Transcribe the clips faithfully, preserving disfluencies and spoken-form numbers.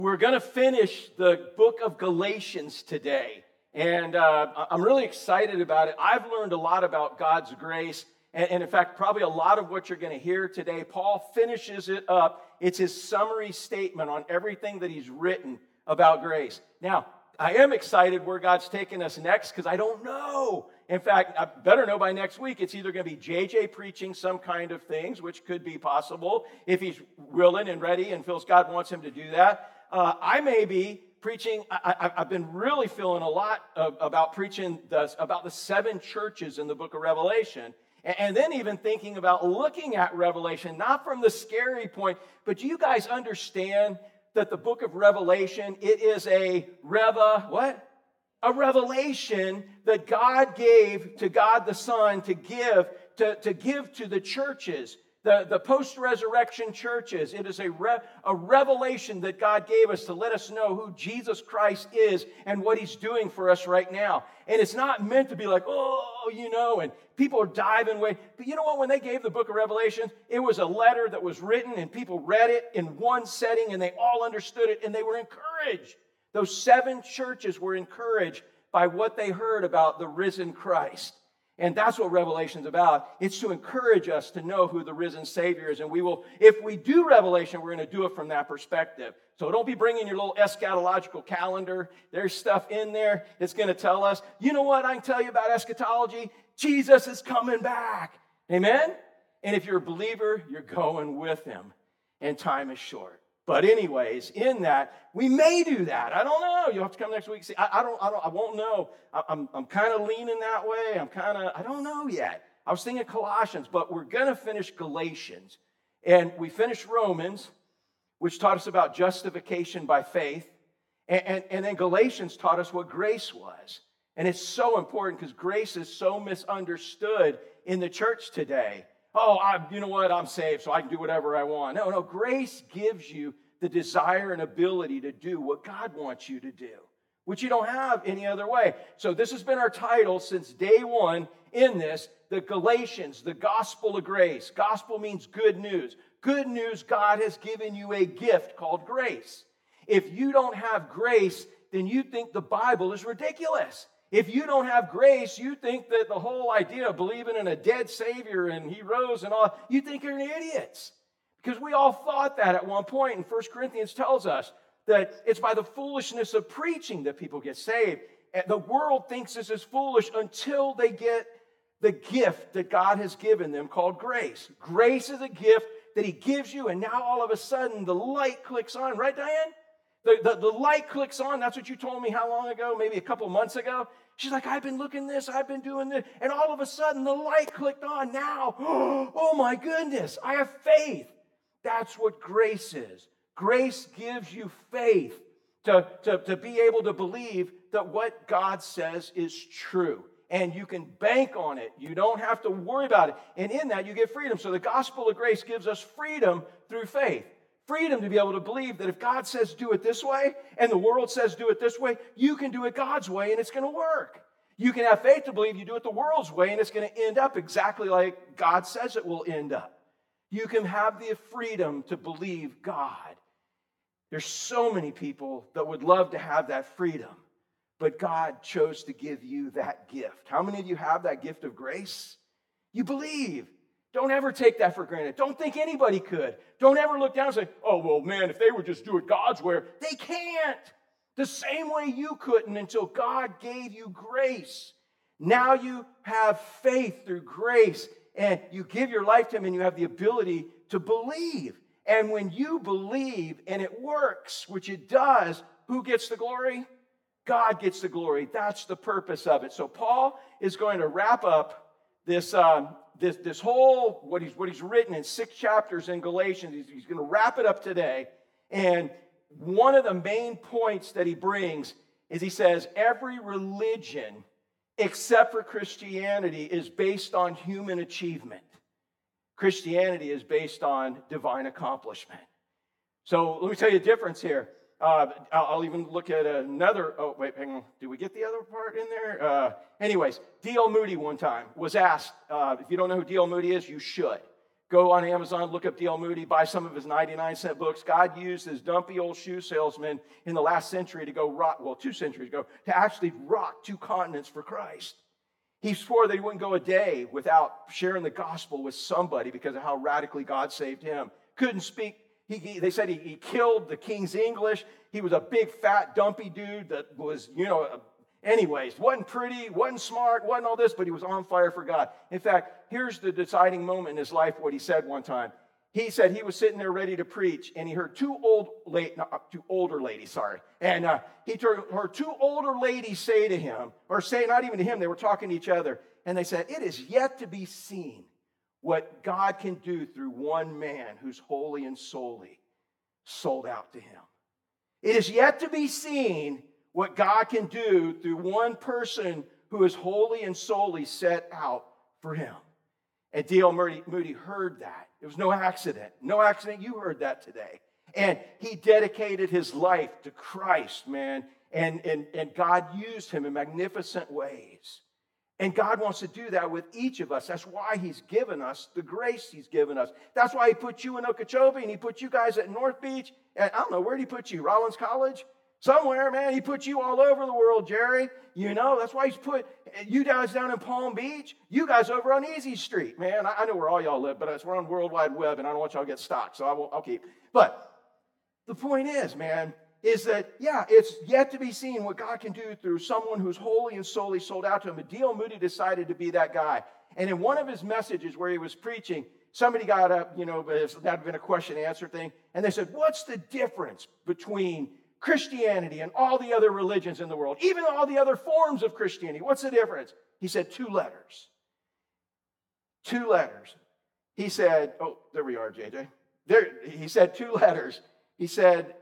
We're going to finish the book of Galatians today, and uh, I'm really excited about it. I've learned a lot about God's grace, and, and in fact, probably a lot of what you're going to hear today. Paul finishes it up. It's his summary statement on everything that he's written about grace. Now, I am excited where God's taking us next because I don't know. In fact, I better know by next week. It's either going to be J J preaching some kind of things, which could be possible if he's willing and ready and feels God wants him to do that. Uh, I may be preaching. I, I, I've been really feeling a lot of, about preaching the, about the seven churches in the book of Revelation. And, and then even thinking about looking at Revelation, not from the scary point, but do you guys understand that the book of Revelation, it is a reva, what? A revelation that God gave to God the Son to give to, to give to the churches, the, the post-resurrection churches. It is a, re, a revelation that God gave us to let us know who Jesus Christ is and what he's doing for us right now. And it's not meant to be like, oh, you know, and people are diving away. But you know what? When they gave the book of Revelation, it was a letter that was written and people read it in one setting and they all understood it and they were encouraged. Those seven churches were encouraged by what they heard about the risen Christ. And that's what Revelation's about. It's to encourage us to know who the risen Savior is. And we will, if we do Revelation, we're going to do it from that perspective. So don't be bringing your little eschatological calendar. There's stuff in there that's going to tell us, you know what I can tell you about eschatology? Jesus is coming back. Amen? And if you're a believer, you're going with him. And time is short. But anyways, in that, we may do that. I don't know. You'll have to come next week. See, I, I don't. I don't. I won't know. I, I'm. I'm kind of leaning that way. I'm kind of. I don't know yet. I was thinking Colossians, but we're gonna finish Galatians, and we finished Romans, which taught us about justification by faith, and and, and then Galatians taught us what grace was, and it's so important because grace is so misunderstood in the church today. Oh, I, you know what? I'm saved, so I can do whatever I want. No, no. Grace gives you the desire and ability to do what God wants you to do, which you don't have any other way. So this has been our title since day one in this, the Galatians, the gospel of grace. Gospel means good news. Good news, God has given you a gift called grace. If you don't have grace, then you think the Bible is ridiculous. If you don't have grace, you think that the whole idea of believing in a dead Savior and he rose and all, you think you're idiots. Because we all thought that at one point, and First Corinthians tells us that it's by the foolishness of preaching that people get saved. And the world thinks this is foolish until they get the gift that God has given them called grace. Grace is a gift that he gives you, and now all of a sudden the light clicks on. Right, Diane? The, the, the light clicks on. That's what you told me how long ago? Maybe a couple months ago. She's like, I've been looking this, I've been doing this. And all of a sudden, the light clicked on now. Oh my goodness, I have faith. That's what grace is. Grace gives you faith to, to, to be able to believe that what God says is true. And you can bank on it. You don't have to worry about it. And in that, you get freedom. So the gospel of grace gives us freedom through faith. Freedom to be able to believe that if God says do it this way and the world says do it this way, you can do it God's way and it's going to work. You can have faith to believe you do it the world's way and it's going to end up exactly like God says it will end up. You can have the freedom to believe God. There's so many people that would love to have that freedom, but God chose to give you that gift. How many of you have that gift of grace? You believe. Don't ever take that for granted. Don't think anybody could. Don't ever look down and say, oh, well, man, if they would just do it God's way. They can't. The same way you couldn't until God gave you grace. Now you have faith through grace, and you give your life to him, and you have the ability to believe. And when you believe and it works, which it does, who gets the glory? God gets the glory. That's the purpose of it. So Paul is going to wrap up this um, This, this whole, what he's, what he's written in six chapters in Galatians, he's, he's going to wrap it up today. And one of the main points that he brings is he says, every religion except for Christianity is based on human achievement. Christianity is based on divine accomplishment. So let me tell you the difference here. Uh, I'll, I'll even look at another, oh, wait, hang on. Did we get the other part in there? Uh, anyways, D L Moody one time was asked, uh, if you don't know who D L Moody is, you should. Go on Amazon, look up D L Moody, buy some of his ninety-nine cent books. God used this dumpy old shoe salesman in the last century to go rock, well, two centuries ago, to actually rock two continents for Christ. He swore that he wouldn't go a day without sharing the gospel with somebody because of how radically God saved him. Couldn't speak. He, he, they said he, he killed the king's English. He was a big, fat, dumpy dude that was, you know, anyways, wasn't pretty, wasn't smart, wasn't all this, but he was on fire for God. In fact, here's the deciding moment in his life, what he said one time. He said he was sitting there ready to preach, and he heard two old, late, no, two older ladies, sorry. And uh, he heard two older ladies say to him, or say not even to him, they were talking to each other, and they said, it is yet to be seen what God can do through one man who's wholly and solely sold out to him. It is yet to be seen what God can do through one person who is wholly and solely set out for him. And D L Moody heard that. It was no accident. No accident you heard that today. And he dedicated his life to Christ, man. And, and, and God used him in magnificent ways. And God wants to do that with each of us. That's why he's given us the grace he's given us. That's why he put you in Okeechobee and he put you guys at North Beach. And I don't know, where did he put you? Rollins College? Somewhere, man. He put you all over the world, Jerry. You know, that's why he's put you guys down in Palm Beach. You guys over on Easy Street, man. I, I know where all y'all live, but it's, we're on World Wide Web, and I don't want y'all to get stocked, so I won't, I'll keep. But the point is, man, is that, yeah, it's yet to be seen what God can do through someone who's wholly and solely sold out to him. But D L Moody decided to be that guy. And in one of his messages where he was preaching, somebody got up, you know, that had been a question and answer thing, and they said, what's the difference between Christianity and all the other religions in the world, even all the other forms of Christianity? What's the difference? He said two letters. Two letters. He said, oh, there we are, J J. There, he said two letters. He said,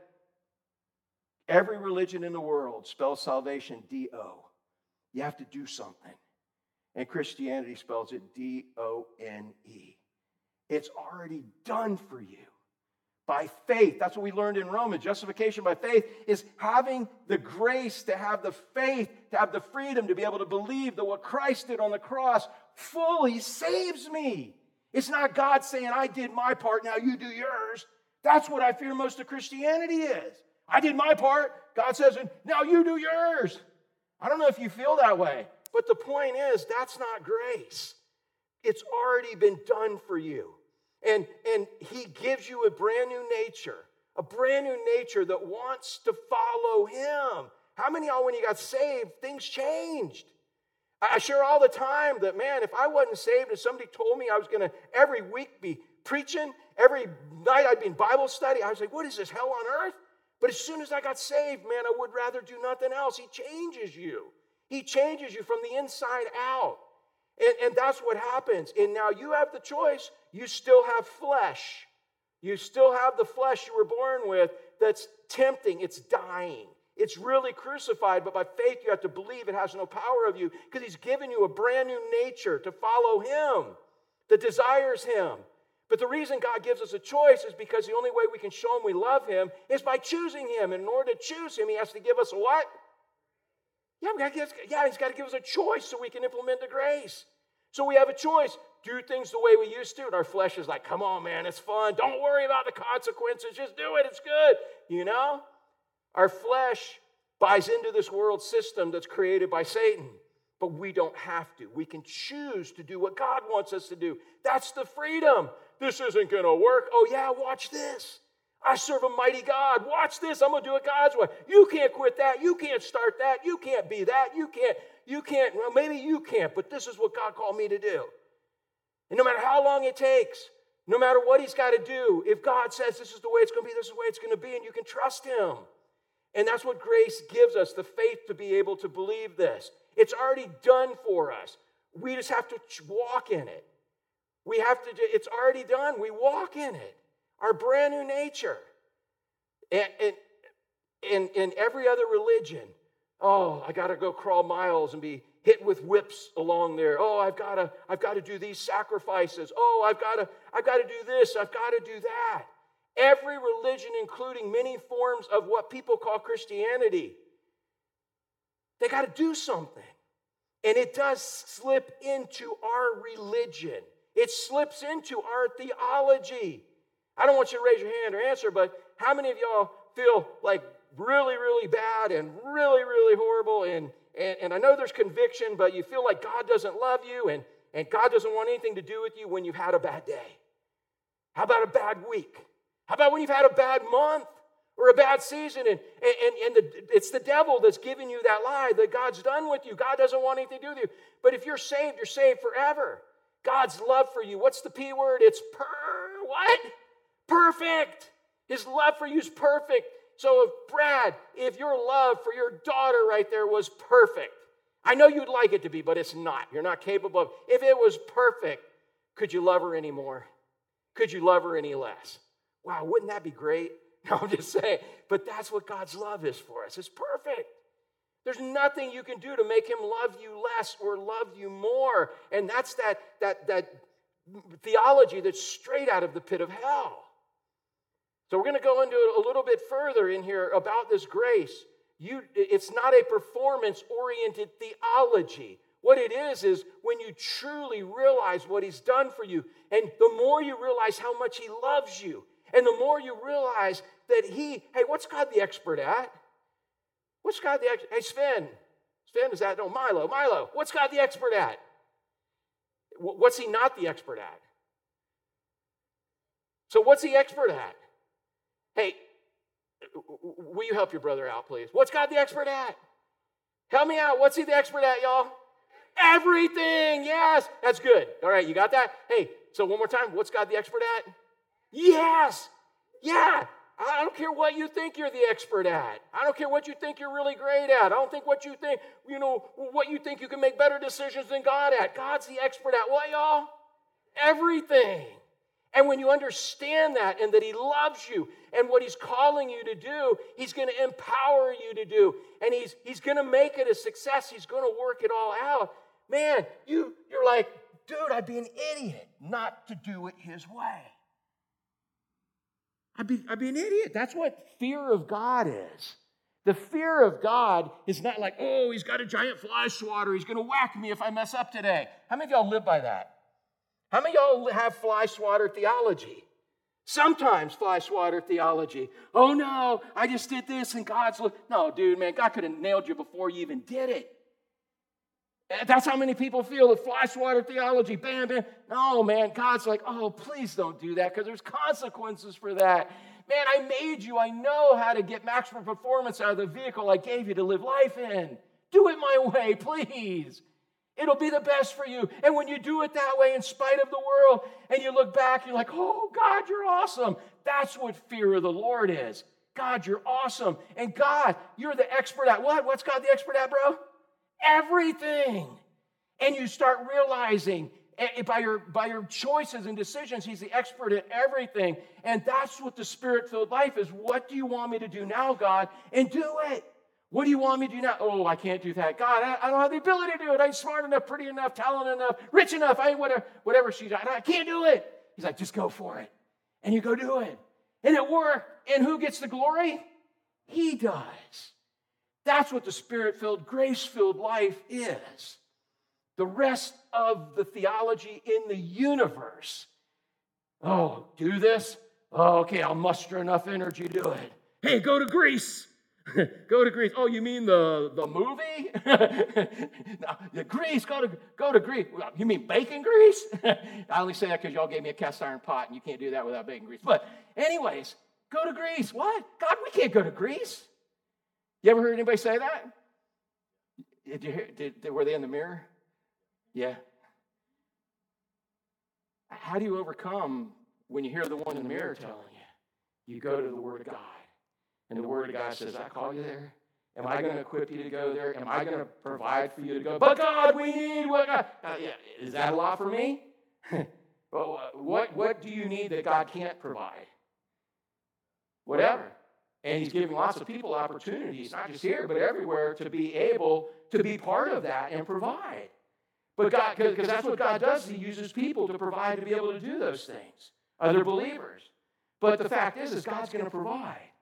every religion in the world spells salvation D O. You have to do something. And Christianity spells it D O N E. It's already done for you. By faith. That's what we learned in Romans. Justification by faith is having the grace to have the faith, to have the freedom to be able to believe that what Christ did on the cross fully saves me. It's not God saying, I did my part, now you do yours. That's what I fear most of Christianity is. I did my part. God says, now you do yours. I don't know if you feel that way, but the point is, that's not grace. It's already been done for you. And, and he gives you a brand new nature, a brand new nature that wants to follow him. How many of y'all, when you got saved, things changed? I share all the time that, man, if I wasn't saved and somebody told me I was going to every week be preaching, every night I'd be in Bible study, I was like, what is this, hell on earth? But as soon as I got saved, man, I would rather do nothing else. He changes you. He changes you from the inside out. And, and that's what happens. And now you have the choice. You still have flesh. You still have the flesh you were born with that's tempting. It's dying. It's really crucified, but by faith you have to believe it has no power of you because he's given you a brand new nature to follow him, that desires him. But the reason God gives us a choice is because the only way we can show him we love him is by choosing him. And in order to choose him, he has to give us a what? Yeah, yeah, he's got to give us a choice so we can implement the grace. So we have a choice. Do things the way we used to. And our flesh is like, come on, man, it's fun. Don't worry about the consequences. Just do it. It's good. You know? Our flesh buys into this world system that's created by Satan. But we don't have to. We can choose to do what God wants us to do. That's the freedom. This isn't going to work. Oh, yeah, watch this. I serve a mighty God. Watch this. I'm going to do it God's way. You can't quit that. You can't start that. You can't be that. You can't, you can't, well, maybe you can't, but this is what God called me to do. And no matter how long it takes, no matter what he's got to do, if God says this is the way it's going to be, this is the way it's going to be, and you can trust him. And that's what grace gives us, the faith to be able to believe this. It's already done for us. We just have to walk in it. We have to, it's already done. We walk in it. Our brand new nature. And in in every other religion, oh, I got to go crawl miles and be hit with whips along there. Oh, I've got to I've got to do these sacrifices. Oh, I've got to I've got to do this. I've got to do that. Every religion, including many forms of what people call Christianity, they got to do something. And it does slip into our religion. It slips into our theology. I don't want you to raise your hand or answer, but how many of y'all feel like really, really bad and really, really horrible? And, and, and I know there's conviction, but you feel like God doesn't love you and, and God doesn't want anything to do with you when you've had a bad day. How about a bad week? How about when you've had a bad month or a bad season? And, and, and the, it's the devil that's giving you that lie that God's done with you. God doesn't want anything to do with you. But if you're saved, you're saved forever. God's love for you. What's the P word? It's per what? Perfect. His love for you is perfect. So if Brad, if your love for your daughter right there was perfect, I know you'd like it to be, but it's not. You're not capable of. If it was perfect, could you love her anymore? Could you love her any less? Wow, wouldn't that be great? No, I'm just saying. But that's what God's love is for us. It's perfect. There's nothing you can do to make him love you less or love you more. And that's that, that, that theology that's straight out of the pit of hell. So we're going to go into it a little bit further in here about this grace. You, it's not a performance-oriented theology. What it is is when you truly realize what he's done for you, and the more you realize how much he loves you, and the more you realize that he, hey, what's God the expert at? What's God the expert? Hey, Sven. Sven, is that? No, Milo. Milo, what's God the expert at? What's he not the expert at? So what's he expert at? Hey, will you help your brother out, please? What's God the expert at? Help me out. What's he the expert at, y'all? Everything. Yes. That's good. All right, you got that? Hey, so one more time. What's God the expert at? Yes. Yeah. I don't care what you think you're the expert at. I don't care what you think you're really great at. I don't think what you think, you know, what you think you can make better decisions than God at. God's the expert at what, y'all? Everything. And when you understand that and that he loves you and what he's calling you to do, he's going to empower you to do. And he's, he's going to make it a success. He's going to work it all out. Man, you, you're like, dude, I'd be an idiot not to do it his way. I'd be, I'd be an idiot. That's what fear of God is. The fear of God is not like, oh, he's got a giant fly swatter. He's going to whack me if I mess up today. How many of y'all live by that? How many of y'all have fly swatter theology? Sometimes fly swatter theology. Oh no, I just did this and God's look. No, dude, man, God could have nailed you before you even did it. That's how many people feel the fly swatter theology. Bam, bam. No, man, God's like, oh, please don't do that because there's consequences for that. Man, I made you. I know how to get maximum performance out of the vehicle I gave you to live life in. Do it my way, please. It'll be the best for you. And when you do it that way in spite of the world and you look back, you're like, oh, God, you're awesome. That's what fear of the Lord is. God, you're awesome. And God, you're the expert at what? What's God the expert at, bro? Everything. And you start realizing by your, by your choices and decisions, he's the expert at everything. And that's what the Spirit-filled life is. What do you want me to do now, God? And do it. What do you want me to do now? Oh, I can't do that. God, I, I don't have the ability to do it. I ain't smart enough, pretty enough, talented enough, rich enough. I ain't whatever, whatever she's, I, I can't do it. He's like, just go for it. And you go do it. And it worked. And who gets the glory? He does. That's what the Spirit-filled, grace-filled life is. The rest of the theology in the universe. Oh, do this? Oh, okay, I'll muster enough energy to do it. Hey, go to Greece. Go to Greece. Oh, you mean the, the movie? no, Greece, go to, go to Greece. You mean bacon grease? I only say that because y'all gave me a cast iron pot, and you can't do that without bacon grease. But anyways, go to Greece. What? God, we can't go to Greece. You ever heard anybody say that? Did you hear, did, did, were they in the mirror? Yeah. How do you overcome when you hear the one in the mirror telling you? You go to the Word of God. And the Word of God says, I call you there. Am I going to equip you to go there? Am I going to provide for you to go? But God, we need what God. Uh, yeah, is that a lot for me? well, what, what do you need that God can't provide? Whatever. And he's giving lots of people opportunities, not just here, but everywhere, to be able to be part of that and provide. But God, because that's what God does, he uses people to provide to be able to do those things, other believers. But the fact is, is God's going to provide.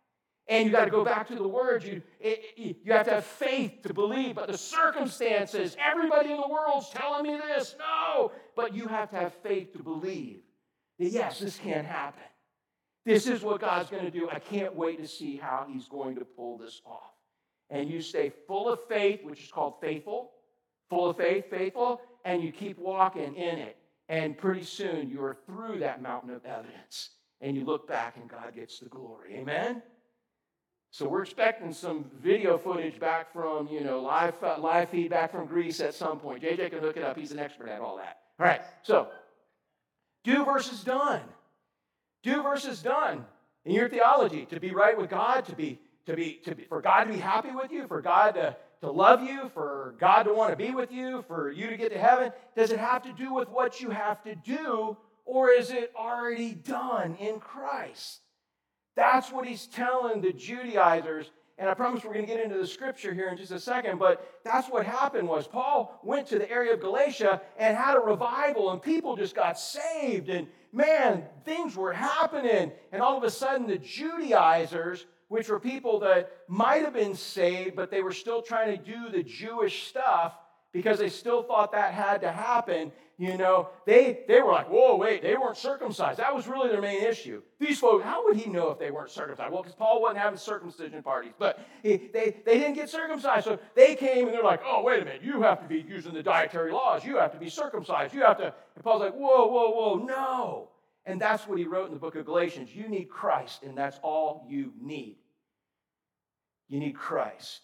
And you got to go back to the word. You, it, it, you have to have faith to believe. But the circumstances, everybody in the world's telling me this. No. But you have to have faith to believe that, yes, this can happen. This is what God's going to do. I can't wait to see how he's going to pull this off. And you stay full of faith, which is called faithful. Full of faith, faithful. And you keep walking in it. And pretty soon you're through that mountain of evidence. And you look back and God gets the glory. Amen? So we're expecting some video footage back from, you know, live, uh, live feed back from Greece at some point. J J can look it up. He's an expert at all that. All right, so do versus done. Do versus done in your theology. To be right with God, to be, to be, to be, for God to be happy with you, for God to, to love you, for God to want to be with you, for you to get to heaven. Does it have to do with what you have to do, or is it already done in Christ? That's what he's telling the Judaizers, and I promise we're going to get into the scripture here in just a second, but that's what happened was Paul went to the area of Galatia and had a revival, and people just got saved, and man, things were happening, and all of a sudden the Judaizers, which were people that might have been saved, but they were still trying to do the Jewish stuff because they still thought that had to happen. You know, they, they were like, whoa, wait, they weren't circumcised. That was really their main issue. These folks, how would he know if they weren't circumcised? Well, because Paul wasn't having circumcision parties, but he, they, they didn't get circumcised. So they came and they're like, oh, wait a minute, you have to be using the dietary laws. You have to be circumcised. You have to, and Paul's like, whoa, whoa, whoa, no. And that's what he wrote in the book of Galatians. You need Christ, and that's all you need. You need Christ.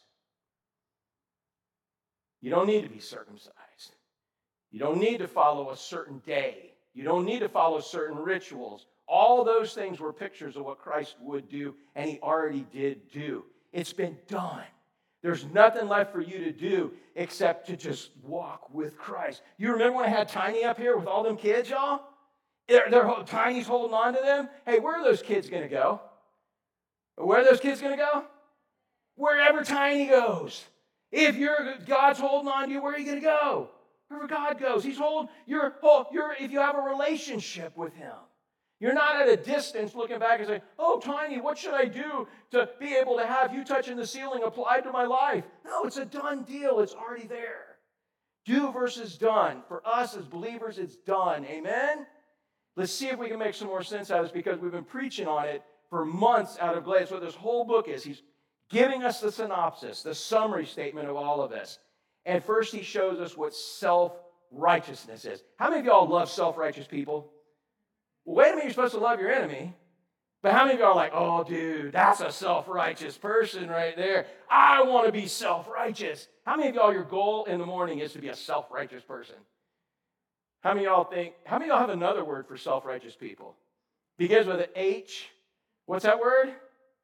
You don't need to be circumcised. You don't need to follow a certain day. You don't need to follow certain rituals. All those things were pictures of what Christ would do, and he already did do. It's been done. There's nothing left for you to do except to just walk with Christ. You remember when I had Tiny up here with all them kids, y'all? They're, they're, Tiny's holding on to them. Hey, where are those kids going to go? Where are those kids going to go? Wherever Tiny goes. If you're God's holding on to you, where are you going to go? Wherever God goes. He's holding, you're, you're, if you have a relationship with him. You're not at a distance looking back and saying, oh, Tiny, what should I do to be able to have you touching the ceiling applied to my life? No, it's a done deal. It's already there. Do versus done. For us as believers, it's done. Amen? Let's see if we can make some more sense out of this because we've been preaching on it for months out of Galatians. That's what this whole book is. He's giving us the synopsis, the summary statement of all of this. And first he shows us what self-righteousness is. How many of y'all love self-righteous people? Well, wait a minute, you're supposed to love your enemy. But how many of y'all are like, oh, dude, that's a self-righteous person right there. I want to be self-righteous. How many of y'all, your goal in the morning is to be a self-righteous person? How many of y'all think, how many of y'all have another word for self-righteous people? Begins with an H. What's that word?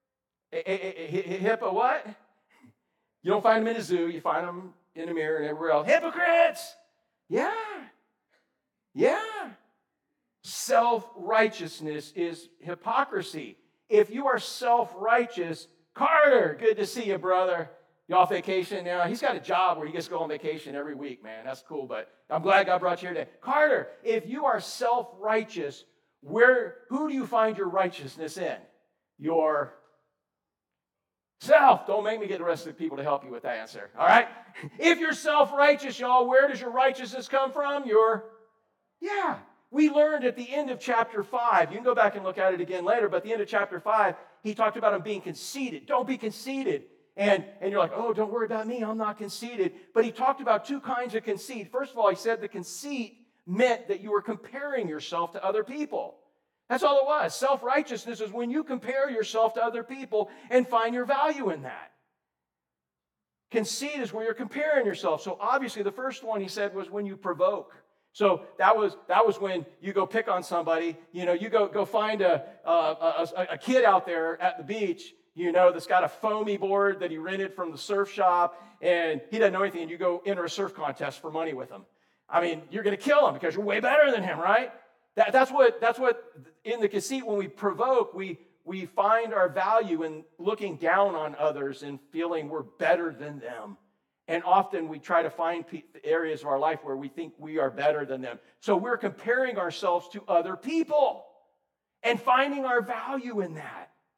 Hippo what? You don't find them in a zoo. You find them in the mirror and everywhere else. Hypocrites! Yeah. Yeah. Self-righteousness is hypocrisy. If you are self-righteous, Carter, good to see you, brother. You off vacation now? He's got a job where he gets to go on vacation every week, man. That's cool, but I'm glad God brought you here today. Carter, if you are self-righteous, where, who do you find your righteousness in? Your self. Don't make me get the rest of the people to help you with that answer. All right? If you're self-righteous, y'all, where does your righteousness come from? Your, yeah. We learned at the end of chapter five, you can go back and look at it again later, but at the end of chapter five, he talked about him being conceited. Don't be conceited. And, and you're like, oh, don't worry about me. I'm not conceited. But he talked about two kinds of conceit. First of all, he said the conceit meant that you were comparing yourself to other people. That's all it was. Self-righteousness is when you compare yourself to other people and find your value in that. Conceit is where you're comparing yourself. So obviously the first one he said was when you provoke. So that was that was when you go pick on somebody. You know, you go go find a a, a, a kid out there at the beach, you know, that's got a foamy board that he rented from the surf shop, and he doesn't know anything, and you go enter a surf contest for money with him. I mean, you're going to kill him because you're way better than him, right? That, that's what that's what in the conceit, when we provoke, we we find our value in looking down on others and feeling we're better than them. And often we try to find areas of our life where we think we are better than them. So we're comparing ourselves to other people and finding our value in that.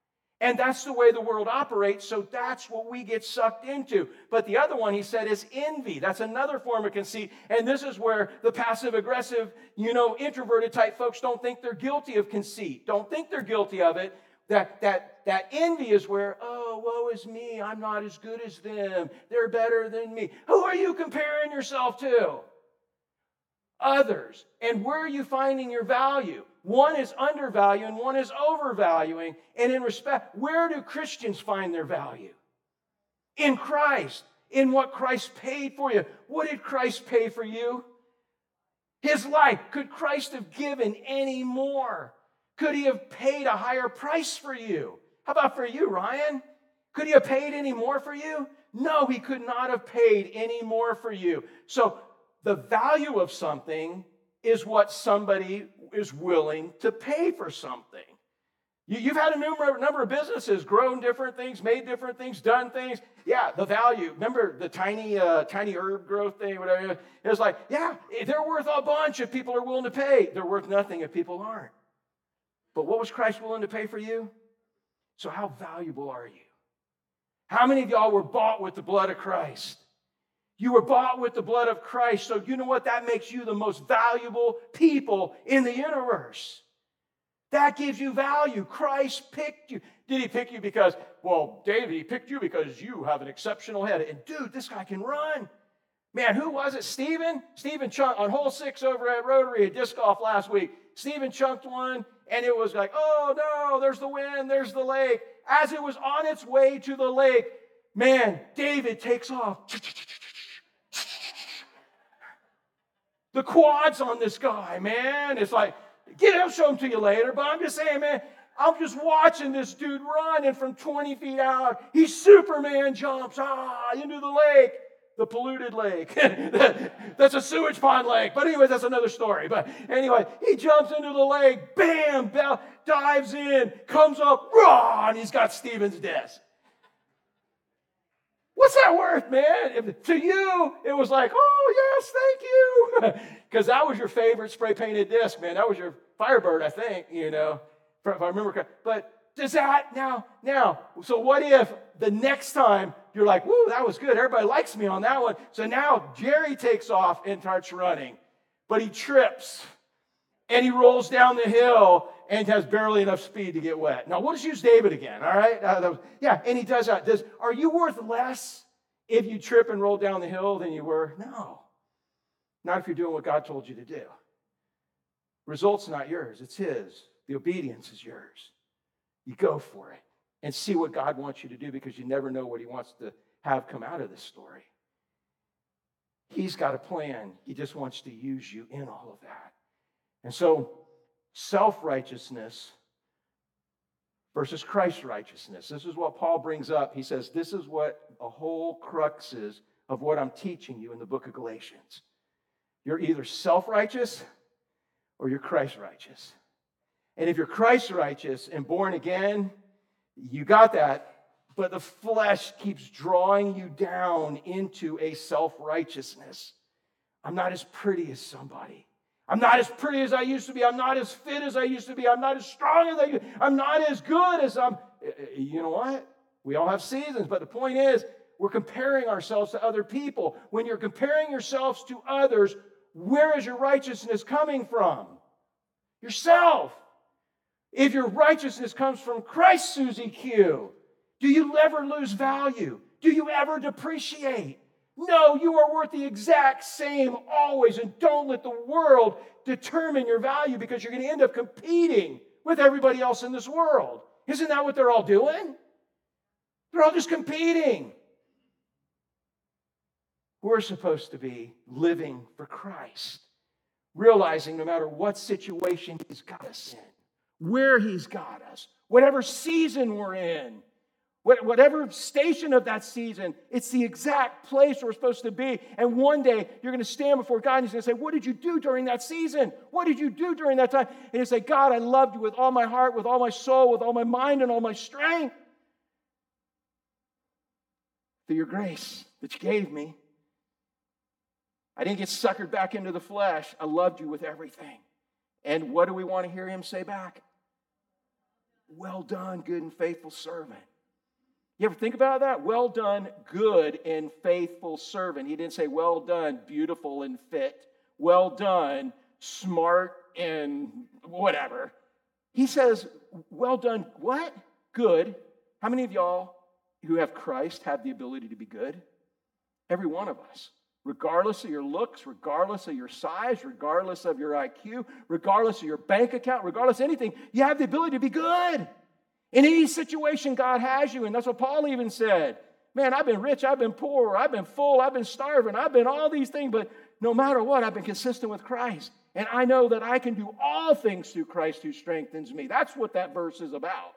And that's the way the world operates, so that's what we get sucked into. But the other one, he said, is envy. That's another form of conceit. And this is where the passive-aggressive, you know, introverted type folks don't think they're guilty of conceit. Don't think they're guilty of it. That, that, that envy is where, oh, woe is me. I'm not as good as them. They're better than me. Who are you comparing yourself to? Others. And where are you finding your value? One is undervaluing and one is overvaluing. And in respect, where do Christians find their value? In Christ. In what Christ paid for you. What did Christ pay for you? His life. Could Christ have given any more? Could he have paid a higher price for you? How about for you, Ryan? Could he have paid any more for you? No, he could not have paid any more for you. So the value of something is what somebody is willing to pay for something. You, you've had a number, number of businesses, grown different things, made different things, done things. Yeah, the value. Remember the tiny uh, tiny herb growth thing, whatever? It was like, yeah, they're worth a bunch if people are willing to pay. They're worth nothing if people aren't. But what was Christ willing to pay for you? So how valuable are you? How many of y'all were bought with the blood of Christ? You were bought with the blood of Christ, so you know what? That makes you the most valuable people in the universe. That gives you value. Christ picked you. Did he pick you because, well, David, he picked you because you have an exceptional head. And dude, this guy can run. Man, who was it? Stephen? Stephen chunked on hole six over at Rotary at disc golf last week. Stephen chunked one, and it was like, oh, no, there's the wind, there's the lake. As it was on its way to the lake, man, David takes off. The quads on this guy, man. It's like, get him, show him to you later. But I'm just saying, man, I'm just watching this dude run, and from twenty feet out, he Superman jumps ah, into the lake. The polluted lake. That's a sewage pond lake. But anyway, that's another story. But anyway, he jumps into the lake, bam, bam, dives in, comes up, rah, and he's got Stephen's disc. What's that worth, man? If, to you, it was like, oh, yes, thank you. Because that was your favorite spray-painted disc, man. That was your Firebird, I think, you know, if I remember correctly. But does that now, now, so what if the next time you're like, woo, that was good. Everybody likes me on that one. So now Jerry takes off and starts running, but he trips and he rolls down the hill and has barely enough speed to get wet. Now, we'll just use David again, all right? Uh, was, yeah, and he does that. Does, are you worth less if you trip and roll down the hill than you were? No. Not if you're doing what God told you to do. Result's not yours. It's his. The obedience is yours. You go for it and see what God wants you to do, because you never know what he wants to have come out of this story. He's got a plan. He just wants to use you in all of that. And so, self-righteousness versus Christ's righteousness. This is what Paul brings up. He says, this is what a whole crux is of what I'm teaching you in the book of Galatians. You're either self-righteous or you're Christ-righteous. And if you're Christ-righteous and born again, you got that, but the flesh keeps drawing you down into a self-righteousness. I'm not as pretty as somebody. I'm not as pretty as I used to be. I'm not as fit as I used to be. I'm not as strong as I used to be. I'm not as good as I'm. You know what? We all have seasons, but the point is, we're comparing ourselves to other people. When you're comparing yourselves to others, where is your righteousness coming from? Yourself. If your righteousness comes from Christ, Susie Q, do you ever lose value? Do you ever depreciate? No, you are worth the exact same always, and don't let the world determine your value, because you're going to end up competing with everybody else in this world. Isn't that what they're all doing? They're all just competing. We're supposed to be living for Christ, realizing no matter what situation he's got us in, where he's got us, whatever season we're in, whatever station of that season, it's the exact place we're supposed to be. And one day, you're going to stand before God and he's going to say, what did you do during that season? What did you do during that time? And you say, God, I loved you with all my heart, with all my soul, with all my mind, and all my strength. Through your grace that you gave me, I didn't get suckered back into the flesh. I loved you with everything. And what do we want to hear him say back? well done, good and faithful servant. You ever think about that? Well done, good and faithful servant. He didn't say, well done, beautiful and fit. Well done, smart and whatever. He says, well done, what? Good. How many of y'all who have Christ have the ability to be good? Every one of us. Regardless of your looks, regardless of your size, regardless of your I Q, regardless of your bank account, regardless of anything, you have the ability to be good. In any situation God has you in. That's what Paul even said. Man, I've been rich, I've been poor, I've been full, I've been starving, I've been all these things, but no matter what, I've been consistent with Christ. And I know that I can do all things through Christ who strengthens me. That's what that verse is about.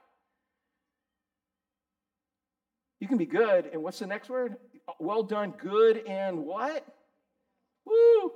You can be good, and what's the next word? Well done, good and what? Woo!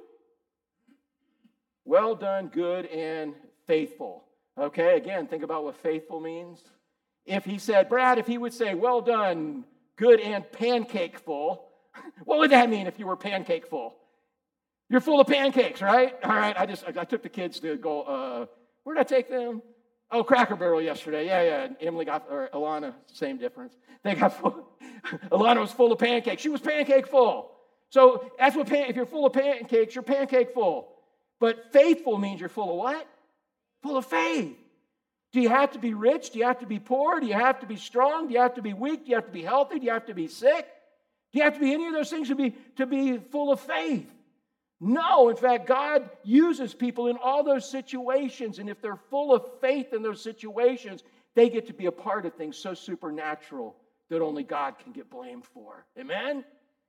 Well done, good and faithful. Okay, again, think about what faithful means. If he said, Brad, if he would say, well done, good and pancakeful, what would that mean if you were pancakeful? You're full of pancakes, right? All right, I just, I took the kids to go, uh, where did I take them? Oh, Cracker Barrel yesterday. Yeah, yeah. And Emily got, or Alana, same difference. They got full, Alana was full of pancakes. She was pancake full. So that's what, pan, if you're full of pancakes, you're pancake full. But faithful means you're full of what? Full of faith. Do you have to be rich? Do you have to be poor? Do you have to be strong? Do you have to be weak? Do you have to be healthy? Do you have to be sick? Do you have to be any of those things to be, to be full of faith? No, in fact, God uses people in all those situations, and if they're full of faith in those situations, they get to be a part of things so supernatural that only God can get blamed for. Amen?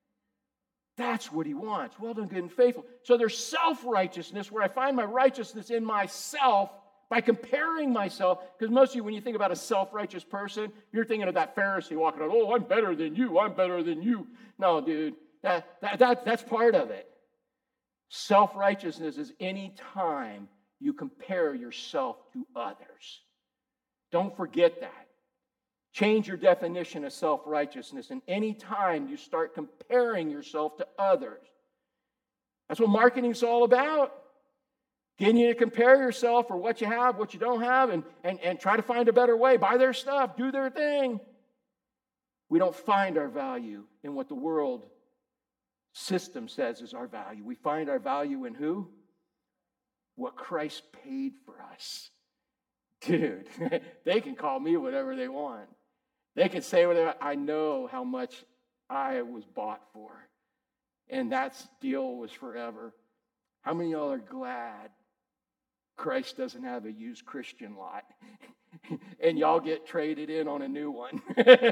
That's what he wants. Well done, good and faithful. So there's self-righteousness, where I find my righteousness in myself by comparing myself, because most of you, when you think about a self-righteous person, you're thinking of that Pharisee walking around, oh, I'm better than you, I'm better than you. No, dude, that, that, that, that's part of it. Self-righteousness is any time you compare yourself to others. Don't forget that. Change your definition of self-righteousness, and any time you start comparing yourself to others. That's what marketing's all about. Getting you to compare yourself for what you have, what you don't have, and, and, and try to find a better way. Buy their stuff, do their thing. We don't find our value in what the world system says is our value. We find our value in who? What Christ paid for us. Dude, they can call me whatever they want. They can say whatever. I know how much I was bought for. And that deal was forever. How many of y'all are glad Christ doesn't have a used Christian lot? And y'all get traded in on a new one.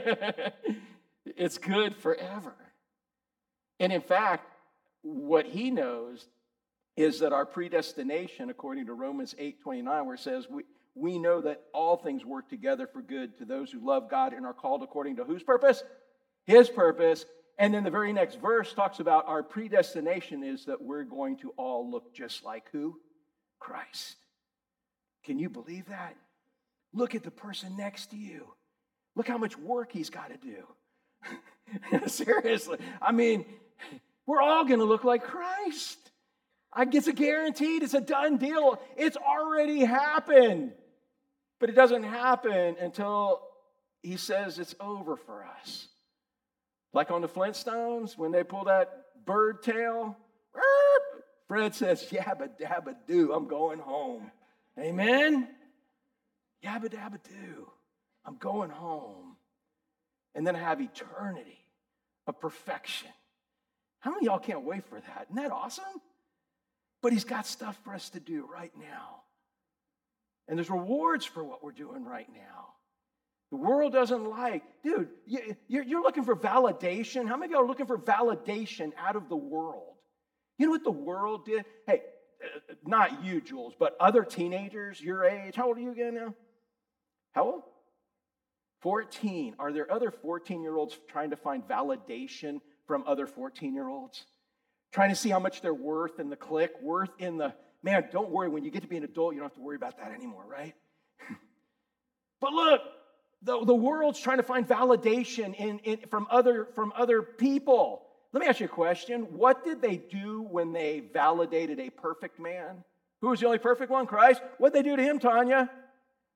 It's good forever. And in fact, what he knows is that our predestination, according to Romans eight twenty-nine, where it says, we, we know that all things work together for good to those who love God and are called according to whose purpose? His purpose. And then the very next verse talks about our predestination is that we're going to all look just like who? Christ. Can you believe that? Look at the person next to you. Look how much work he's got to do. Seriously. I mean, we're all going to look like Christ. I guess it's a guaranteed. It's a done deal. It's already happened. But it doesn't happen until he says it's over for us. Like on the Flintstones, when they pull that bird tail, Fred says, yabba dabba do, I'm going home. Amen? Yabba dabba do, I'm going home. And then I have eternity of perfection. How many of y'all can't wait for that? Isn't that awesome? But he's got stuff for us to do right now. And there's rewards for what we're doing right now. The world doesn't like, dude, you're looking for validation. How many of y'all are looking for validation out of the world? You know what the world did? Hey, not you, Jules, but other teenagers your age. How old are you again now? How old? fourteen. Are there other fourteen-year-olds trying to find validation from other fourteen-year-olds? Trying to see how much they're worth in the clique, worth in the, man, don't worry. When you get to be an adult, you don't have to worry about that anymore, right? But look, the, the world's trying to find validation in, in, from, other, from other people. Let me ask you a question. What did they do when they validated a perfect man? Who was the only perfect one? Christ. What did they do to him, Tanya?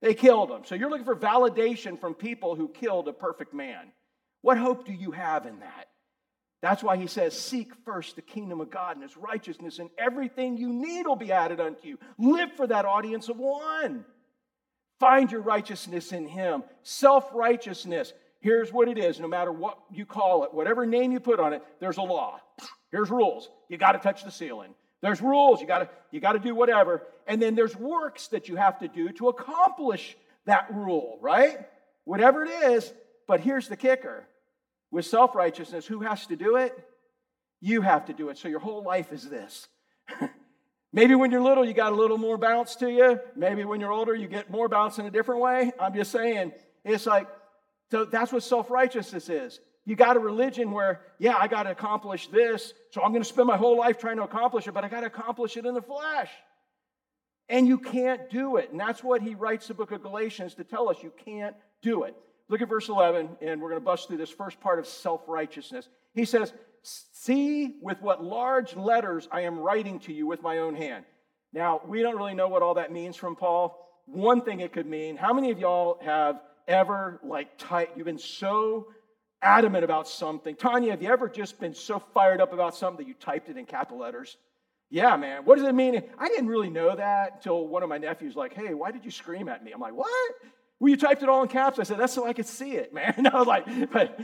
They killed him. So you're looking for validation from people who killed a perfect man. What hope do you have in that? That's why he says, seek first the kingdom of God and his righteousness, and everything you need will be added unto you. Live for that audience of one. Find your righteousness in him. Self-righteousness. Here's what it is. No matter what you call it, whatever name you put on it, there's a law. Here's rules. You got to touch the ceiling. There's rules. You got to you got to do whatever. And then there's works that you have to do to accomplish that rule, right? Whatever it is. But here's the kicker. With self-righteousness, who has to do it? You have to do it. So your whole life is this. Maybe when you're little, you got a little more bounce to you. Maybe when you're older, you get more bounce in a different way. I'm just saying, it's like, so that's what self-righteousness is. You got a religion where, yeah, I got to accomplish this, so I'm going to spend my whole life trying to accomplish it, but I got to accomplish it in the flesh. And you can't do it. And that's what he writes the book of Galatians to tell us. You can't do it. Look at verse eleven, and we're going to bust through this first part of self-righteousness. He says, see with what large letters I am writing to you with my own hand. Now, we don't really know what all that means from Paul. One thing it could mean, how many of y'all have ever, like, typed, you've been so adamant about something? Tanya, have you ever just been so fired up about something that you typed it in capital letters? Yeah, man. What does it mean? I didn't really know that until one of my nephews was like, hey, why did you scream at me? I'm like, what? Well, you typed it all in caps. I said, that's so I could see it, man. I was like, but,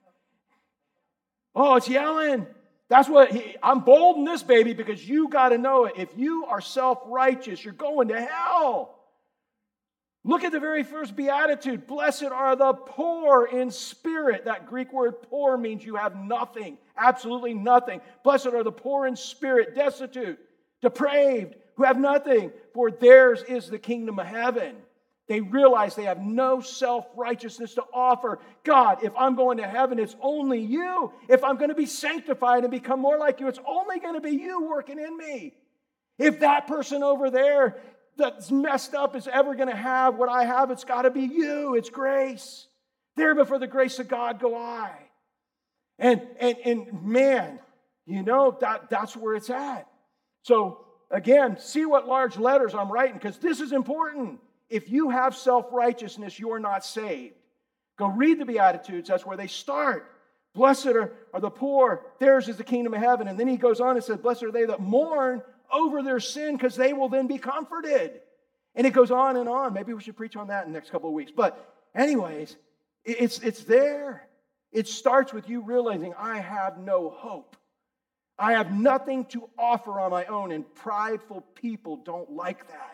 oh, it's yelling. That's what, he, I'm bold in this, baby, because you got to know it. If you are self-righteous, you're going to hell. Look at the very first beatitude. Blessed are the poor in spirit. That Greek word poor means you have nothing, absolutely nothing. Blessed are the poor in spirit, destitute, depraved, who have nothing, for theirs is the kingdom of heaven. They realize they have no self-righteousness to offer. God, if I'm going to heaven, it's only you. If I'm going to be sanctified and become more like you, it's only going to be you working in me. If that person over there that's messed up is ever going to have what I have, it's got to be you. It's grace. There before the grace of God go I. And, and, and man, you know, that, that's where it's at. So again, see what large letters I'm writing, because this is important. If you have self-righteousness, you are not saved. Go read the Beatitudes. That's where they start. Blessed are, are the poor. Theirs is the kingdom of heaven. And then he goes on and says, blessed are they that mourn over their sin, because they will then be comforted. And it goes on and on. Maybe we should preach on that in the next couple of weeks. But anyways, it's, it's there. It starts with you realizing I have no hope. I have nothing to offer on my own, and prideful people don't like that.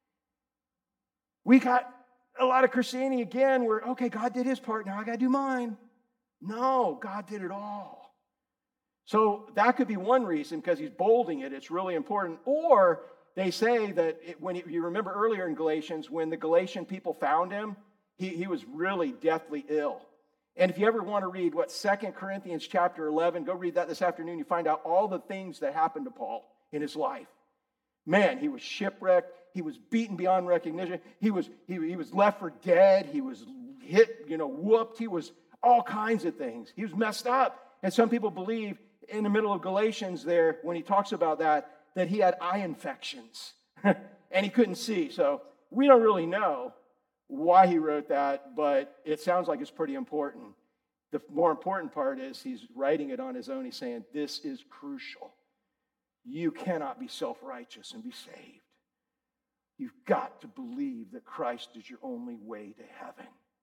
We got a lot of Christianity again where, okay, God did his part, now I got to do mine. No, God did it all. So that could be one reason, because he's bolding it. It's really important. Or they say that it, when he, you remember earlier in Galatians, when the Galatian people found him, he, he was really deathly ill. And if you ever want to read what Second Corinthians chapter eleven, go read that this afternoon. You find out all the things that happened to Paul in his life. Man, he was shipwrecked. He was beaten beyond recognition. He was, he, he was left for dead. He was hit, you know, whooped. He was all kinds of things. He was messed up. And some people believe in the middle of Galatians there, when he talks about that, that he had eye infections and he couldn't see. So we don't really know why he wrote that, but it sounds like it's pretty important. The more important part is he's writing it on his own. He's saying, this is crucial. You cannot be self-righteous and be saved. You've got to believe that Christ is your only way to heaven.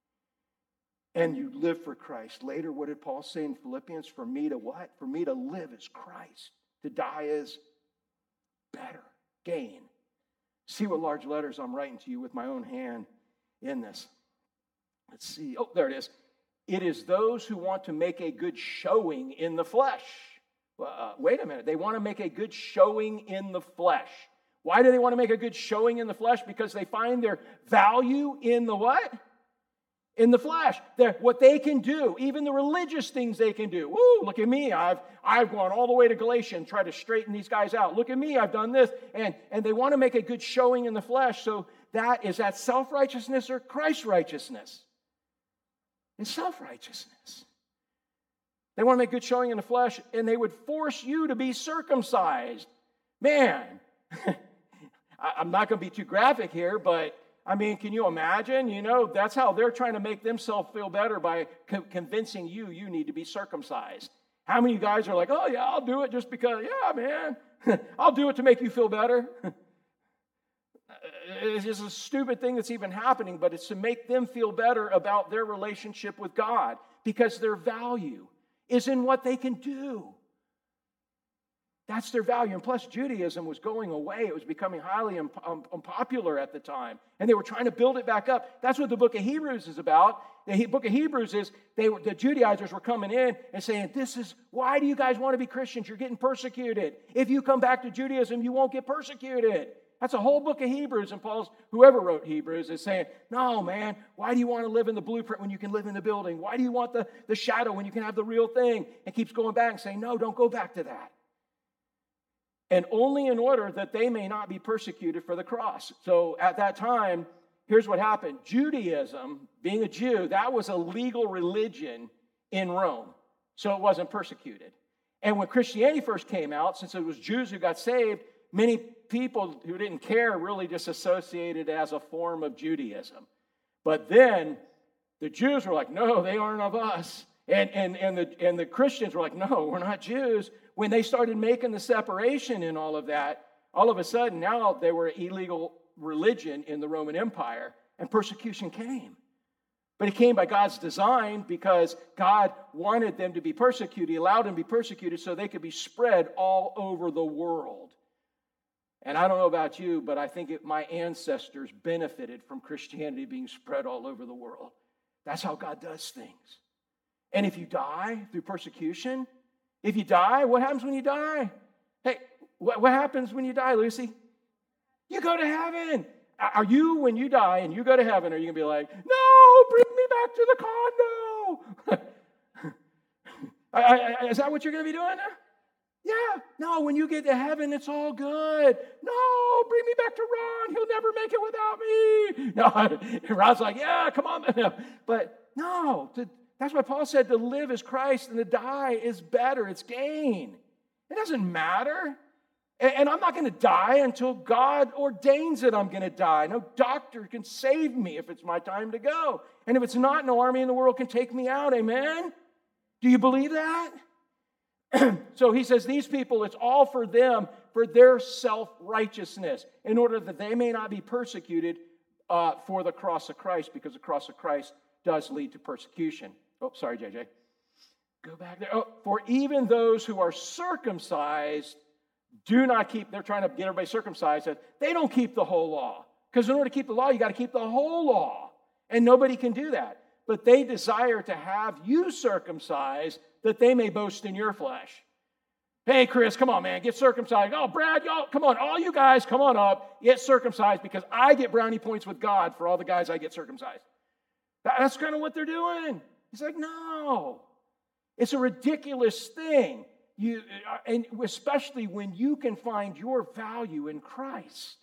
And you live for Christ. Later, what did Paul say in Philippians? For me to what? For me to live is Christ. To die is better. Gain. See what large letters I'm writing to you with my own hand in this. Let's see. Oh, there it is. It is those who want to make a good showing in the flesh. Uh, wait a minute. They want to make a good showing in the flesh. Why do they want to make a good showing in the flesh? Because they find their value in the what? In the flesh. They're, what they can do, even the religious things they can do. Woo, look at me. I've, I've gone all the way to Galatia and tried to straighten these guys out. Look at me. I've done this. And, and they want to make a good showing in the flesh. So that is that self-righteousness or Christ-righteousness? It's self-righteousness. They want to make good showing in the flesh, and they would force you to be circumcised. Man, I'm not going to be too graphic here, but I mean, can you imagine? You know, that's how they're trying to make themselves feel better by co- convincing you you need to be circumcised. How many of you guys are like, oh, yeah, I'll do it just because, yeah, man, I'll do it to make you feel better? It's just a stupid thing that's even happening, but it's to make them feel better about their relationship with God because their value is in what they can do. That's their value. And plus, Judaism was going away. It was becoming highly unpopular at the time. And they were trying to build it back up. That's what the book of Hebrews is about. The book of Hebrews is they were, the Judaizers were coming in and saying, this is, why do you guys want to be Christians? You're getting persecuted. If you come back to Judaism, you won't get persecuted. That's a whole book of Hebrews. And Paul's, whoever wrote Hebrews, is saying, no, man, why do you want to live in the blueprint when you can live in the building? Why do you want the, the shadow when you can have the real thing? And keeps going back and saying, no, don't go back to that. And only in order that they may not be persecuted for the cross. So at that time, here's what happened. Judaism, being a Jew, that was a legal religion in Rome. So it wasn't persecuted. And when Christianity first came out, since it was Jews who got saved, many people who didn't care really just associated it as a form of Judaism. But then the Jews were like, no, they aren't of us. And, and, and, the, and the Christians were like, no, we're not Jews. When they started making the separation in all of that, all of a sudden now they were an illegal religion in the Roman Empire, and persecution came. But it came by God's design because God wanted them to be persecuted. He allowed them to be persecuted so they could be spread all over the world. And I don't know about you, but I think it, my ancestors benefited from Christianity being spread all over the world. That's how God does things. And if you die through persecution, if you die, what happens when you die? Hey, what, what happens when you die, Lucy? You go to heaven. Are you, when you die and you go to heaven, are you going to be like, no, bring me back to the condo? I, I, is that what you're going to be doing? Yeah. No, when you get to heaven, it's all good. No, bring me back to Ron. He'll never make it without me. No, Ron's like, yeah, come on. But no, to, that's why Paul said to live is Christ and to die is better. It's gain. It doesn't matter. And, and I'm not going to die until God ordains that I'm going to die. No doctor can save me if it's my time to go. And if it's not, no army in the world can take me out. Amen? Do you believe that? So he says these people, it's all for them, for their self-righteousness, in order that they may not be persecuted uh, for the cross of Christ, because the cross of Christ does lead to persecution. Oh, sorry, J J. Go back there. Oh, for even those who are circumcised do not keep, they're trying to get everybody circumcised, they don't keep the whole law. Because in order to keep the law, you got to keep the whole law. And nobody can do that. But they desire to have you circumcised that they may boast in your flesh. Hey, Chris, come on, man, get circumcised. Oh, Brad, y'all, come on, all you guys, come on up, get circumcised because I get brownie points with God for all the guys I get circumcised. That's kind of what they're doing. He's like, no. It's a ridiculous thing. You, and especially when you can find your value in Christ.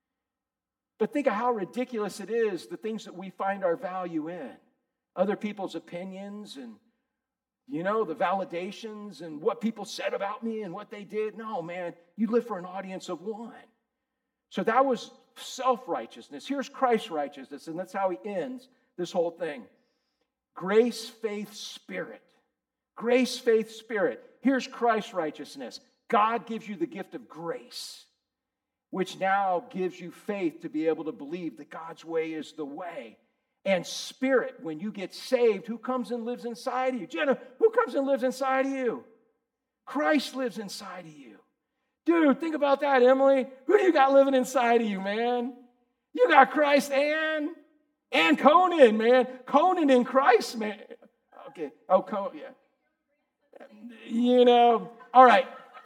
But think of how ridiculous it is, the things that we find our value in. Other people's opinions and, you know, the validations and what people said about me and what they did. No, man, you live for an audience of one. So that was self-righteousness. Here's Christ's righteousness, and that's how he ends this whole thing. Grace, faith, spirit. Grace, faith, spirit. Here's Christ's righteousness. God gives you the gift of grace, which now gives you faith to be able to believe that God's way is the way. And spirit, when you get saved, who comes and lives inside of you? Jenna, who comes and lives inside of you? Christ lives inside of you. Dude, think about that, Emily. Who do you got living inside of you, man? You got Christ and, and Conan, man. Conan in Christ, man. Okay. Oh, Conan, yeah. You know, all right.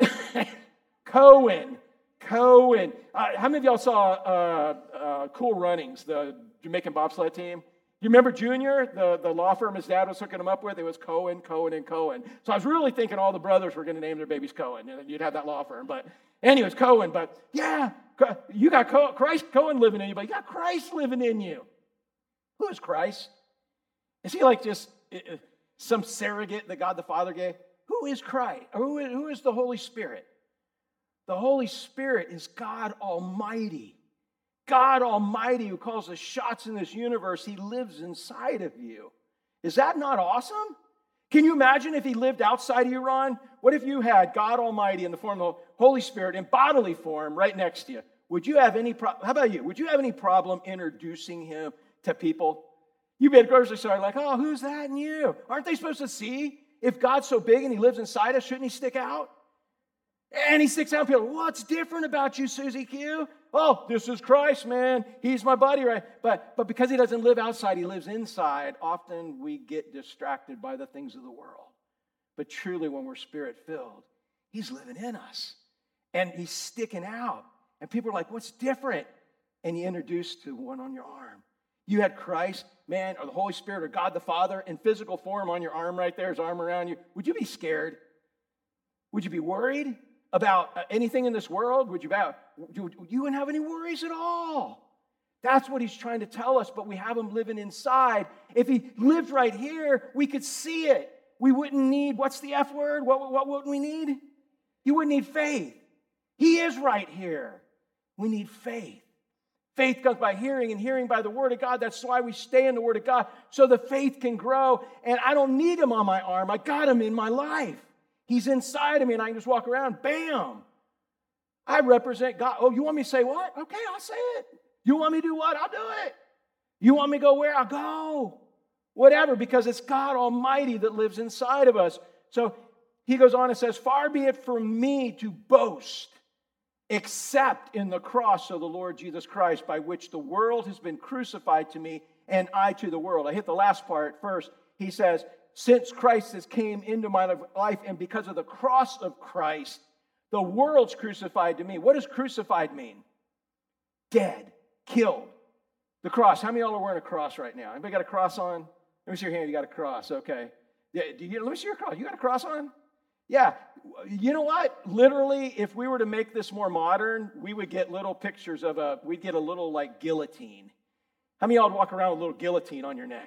Cohen. Cohen. Uh, how many of y'all saw uh, uh, Cool Runnings, the Jamaican bobsled team? You remember Junior, the, the law firm his dad was hooking him up with? It was Cohen, Cohen, and Cohen. So I was really thinking all the brothers were going to name their babies Cohen, and you'd have that law firm. But anyways, Cohen. But yeah, you got Co- Christ Cohen living in you, but you got Christ living in you. Who is Christ? Is he like just uh, some surrogate that God the Father gave? Who is Christ? Who is, who is the Holy Spirit? The Holy Spirit is God Almighty. God Almighty, who calls the shots in this universe, he lives inside of you. Is that not awesome? Can you imagine if he lived outside of you, Ron? What if you had God Almighty in the form of the Holy Spirit in bodily form right next to you? Would you have any problem? How about you? Would you have any problem introducing him to people? You'd be at a grocery store like, oh, who's that and you? Aren't they supposed to see? If God's so big and he lives inside us, shouldn't he stick out? And he sticks out and people, what's different about you, Susie Q? Oh, this is Christ, man. He's my buddy, right? But, but because he doesn't live outside, he lives inside, often we get distracted by the things of the world. But truly, when we're Spirit-filled, he's living in us. And he's sticking out. And people are like, what's different? And you introduce to one on your arm. You had Christ, man, or the Holy Spirit, or God the Father in physical form on your arm right there, his arm around you. Would you be scared? Would you be worried about anything in this world? Would you, about, you wouldn't have any worries at all. That's what he's trying to tell us, but we have him living inside. If he lived right here, we could see it. We wouldn't need, what's the F word? What, what wouldn't we need? You wouldn't need faith. He is right here. We need faith. Faith comes by hearing, and hearing by the Word of God. That's why we stay in the Word of God, so the faith can grow. And I don't need him on my arm. I got him in my life. He's inside of me, and I can just walk around. Bam! I represent God. Oh, you want me to say what? Okay, I'll say it. You want me to do what? I'll do it. You want me to go where? I'll go. Whatever, because it's God Almighty that lives inside of us. So he goes on and says, far be it from me to boast, except in the cross of the Lord Jesus Christ, by which the world has been crucified to me, and I to the world. I hit the last part first. He says, since Christ has came into my life, and because of the cross of Christ, the world's crucified to me. What does crucified mean? Dead, killed. The cross. How many of y'all are wearing a cross right now? Anybody got a cross on? Let me see your hand. You got a cross. Okay. Yeah, do you, let me see your cross. You got a cross on? Yeah. You know what? Literally, if we were to make this more modern, we would get little pictures of a, we'd get a little like guillotine. How many of y'all would walk around with a little guillotine on your neck?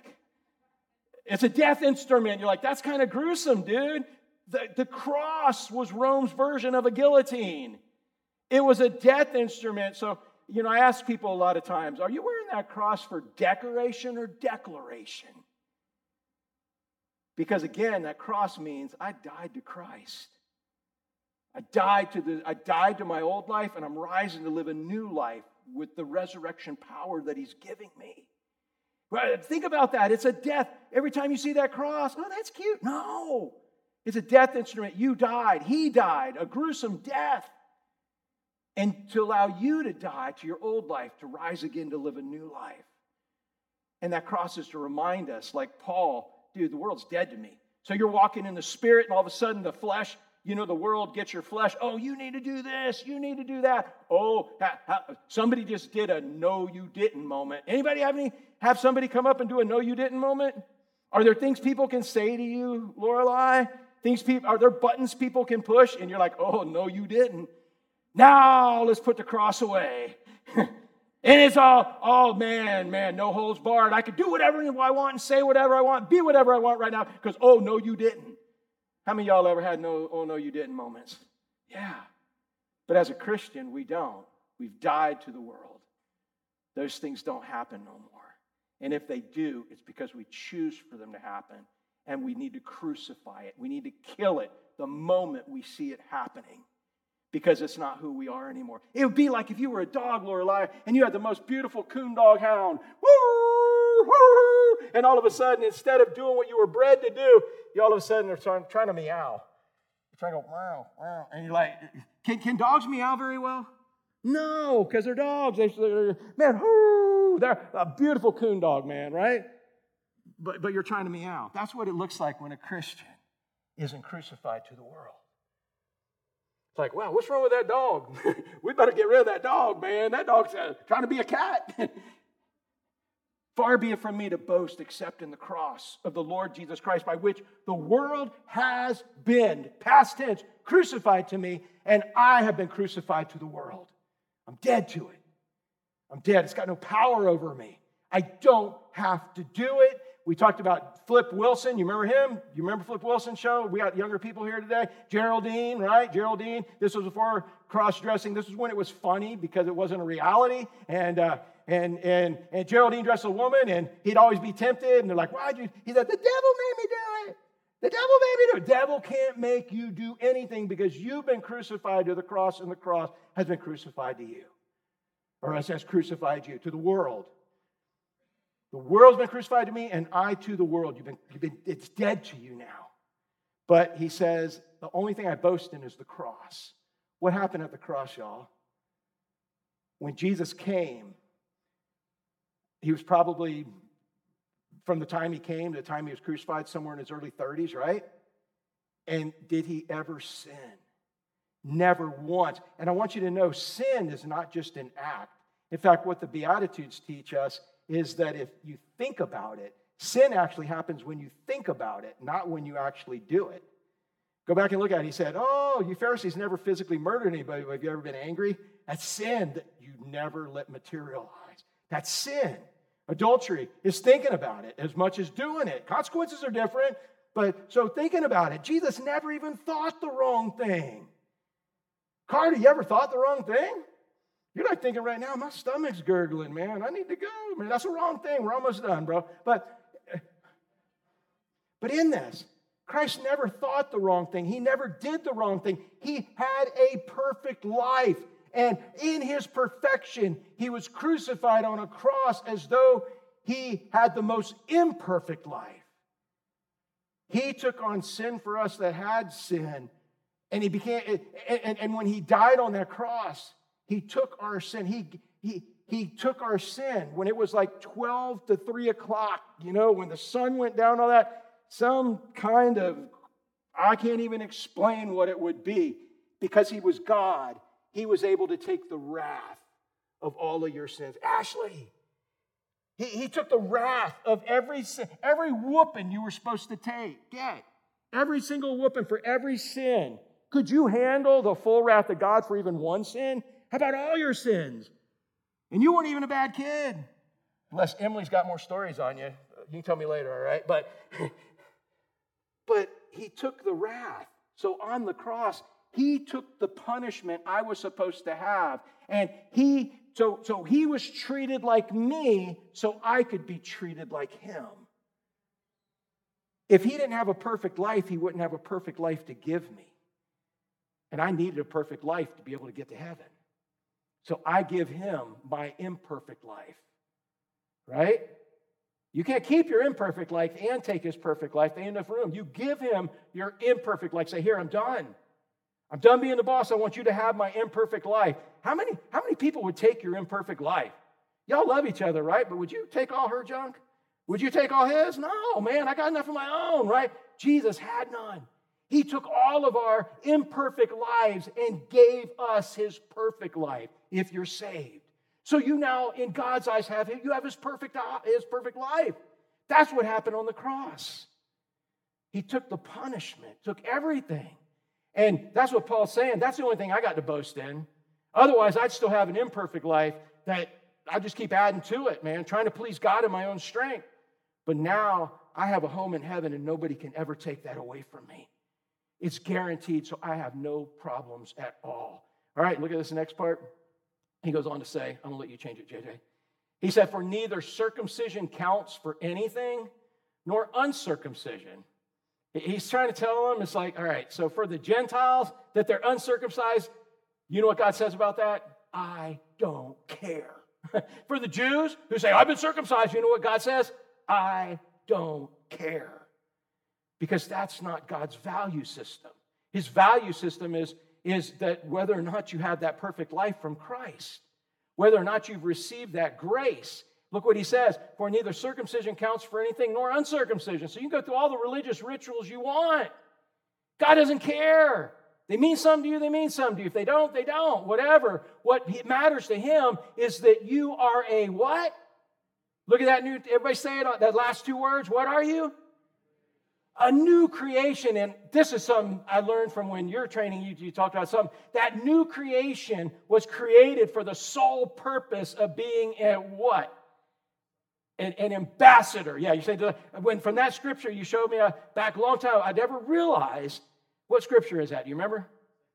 It's a death instrument. You're like, that's kind of gruesome, dude. The, the cross was Rome's version of a guillotine. It was a death instrument. So, you know, I ask people a lot of times, are you wearing that cross for decoration or declaration? Because again, that cross means I died to Christ. I died to the I died to my old life, and I'm rising to live a new life with the resurrection power that he's giving me. Right? Think about that. It's a death. Every time you see that cross, oh, that's cute. No. It's a death instrument. You died. He died. A gruesome death. And to allow you to die to your old life, to rise again, to live a new life. And that cross is to remind us, like Paul, dude, the world's dead to me. So you're walking in the Spirit, and all of a sudden the flesh, you know, the world gets your flesh. Oh, you need to do this. You need to do that. Oh, ha, ha, somebody just did a no, you didn't moment. Anybody have any, have somebody come up and do a no, you didn't moment? Are there things people can say to you, Lorelei? Things people, are there buttons people can push? And you're like, oh, no, you didn't. Now let's put the cross away. And it's all, oh, man, man, no holds barred. I can do whatever I want and say whatever I want, be whatever I want right now because, oh, no, you didn't. How many of y'all ever had no, oh, no, you didn't moments? Yeah. But as a Christian, we don't. We've died to the world. Those things don't happen no more. And if they do, it's because we choose for them to happen. And we need to crucify it. We need to kill it the moment we see it happening. Because it's not who we are anymore. It would be like if you were a dog, Lorelei, and you had the most beautiful coon dog hound. Woo, woo, and all of a sudden, instead of doing what you were bred to do, you all of a sudden are trying, trying to meow. You're trying to go, wow, wow. And you're like, can, can dogs meow very well? No, because they're dogs. They, they're, man, whoo, they're a beautiful coon dog, man, right? But, but you're trying to meow. That's what it looks like when a Christian isn't crucified to the world. It's like, wow, what's wrong with that dog? We better get rid of that dog, man. That dog's uh, trying to be a cat. Far be it from me to boast except in the cross of the Lord Jesus Christ, by which the world has been, past tense, crucified to me, and I have been crucified to the world. I'm dead to it. I'm dead. It's got no power over me. I don't have to do it. We talked about Flip Wilson. You remember him? You remember Flip Wilson's show? We got younger people here today. Geraldine, right? Geraldine. This was before cross-dressing. This was when it was funny because it wasn't a reality. And uh, and and and Geraldine dressed as a woman, and he'd always be tempted. And they're like, "Why'd you?" He said, "The devil made me do it. The devil made me do it." The devil can't make you do anything because you've been crucified to the cross, and the cross has been crucified to you, or has crucified you to the world. The world's been crucified to me, and I to the world. You've been, you've been, it's dead to you now. But he says, the only thing I boast in is the cross. What happened at the cross, y'all? When Jesus came, he was probably, from the time he came to the time he was crucified, somewhere in his early thirties, right? And did he ever sin? Never once. And I want you to know, sin is not just an act. In fact, what the Beatitudes teach us is that if you think about it, sin actually happens when you think about it, not when you actually do it. Go back and look at it. He said, oh, you Pharisees never physically murdered anybody. Have you ever been angry? That's sin that you never let materialize. That's sin. Adultery is thinking about it as much as doing it. Consequences are different, but so thinking about it. Jesus never even thought the wrong thing. Carter, you ever thought the wrong thing? You're like thinking right now, my stomach's gurgling, man. I need to go. Man, that's the wrong thing. We're almost done, bro. But, but in this, Christ never thought the wrong thing. He never did the wrong thing. He had a perfect life. And in his perfection, he was crucified on a cross as though he had the most imperfect life. He took on sin for us that had sin. And he became, and, and when he died on that cross, he took our sin. He, he, he took our sin when it was like twelve to three o'clock, you know, when the sun went down, all that. Some kind of, I can't even explain what it would be. Because he was God, he was able to take the wrath of all of your sins. Ashley, he, he took the wrath of every sin, every whooping you were supposed to take. Get every single whooping for every sin. Could you handle the full wrath of God for even one sin? How about all your sins? And you weren't even a bad kid. Unless Emily's got more stories on you. You can tell me later, all right? But, but he took the wrath. So on the cross, he took the punishment I was supposed to have. And he, so, so he was treated like me so I could be treated like him. If he didn't have a perfect life, he wouldn't have a perfect life to give me. And I needed a perfect life to be able to get to heaven. So I give him my imperfect life, right? You can't keep your imperfect life and take his perfect life. They ain't enough room. You give him your imperfect life. Say, here, I'm done. I'm done being the boss. I want you to have my imperfect life. How many, how many people would take your imperfect life? Y'all love each other, right? But would you take all her junk? Would you take all his? No, man, I got enough of my own, right? Jesus had none. He took all of our imperfect lives and gave us his perfect life if you're saved. So you now, in God's eyes, have him. You have his perfect, his perfect life. That's what happened on the cross. He took the punishment, took everything. And that's what Paul's saying. That's the only thing I got to boast in. Otherwise, I'd still have an imperfect life that I just keep adding to it, man, trying to please God in my own strength. But now I have a home in heaven, and nobody can ever take that away from me. It's guaranteed, so I have no problems at all. All right, look at this next part. He goes on to say, I'm going to let you change it, J J. He said, for neither circumcision counts for anything, nor uncircumcision. He's trying to tell them, it's like, all right, so for the Gentiles, that they're uncircumcised, you know what God says about that? I don't care. For the Jews who say, I've been circumcised, you know what God says? I don't care. Because that's not God's value system. His value system is, is that whether or not you have that perfect life from Christ, whether or not you've received that grace. Look what he says, for neither circumcision counts for anything nor uncircumcision. So you can go through all the religious rituals you want. God doesn't care. They mean something to you, they mean something to you. If they don't, they don't. Whatever. What matters to him is that you are a what? Look at that new, everybody say it, that last two words. What are you? A new creation, and this is something I learned from when you're training, you, you talked about something. That new creation was created for the sole purpose of being a what? An, an ambassador. Yeah, you say, when from that scripture you showed me a, back a long time, I never realized, what scripture is that? Do you remember?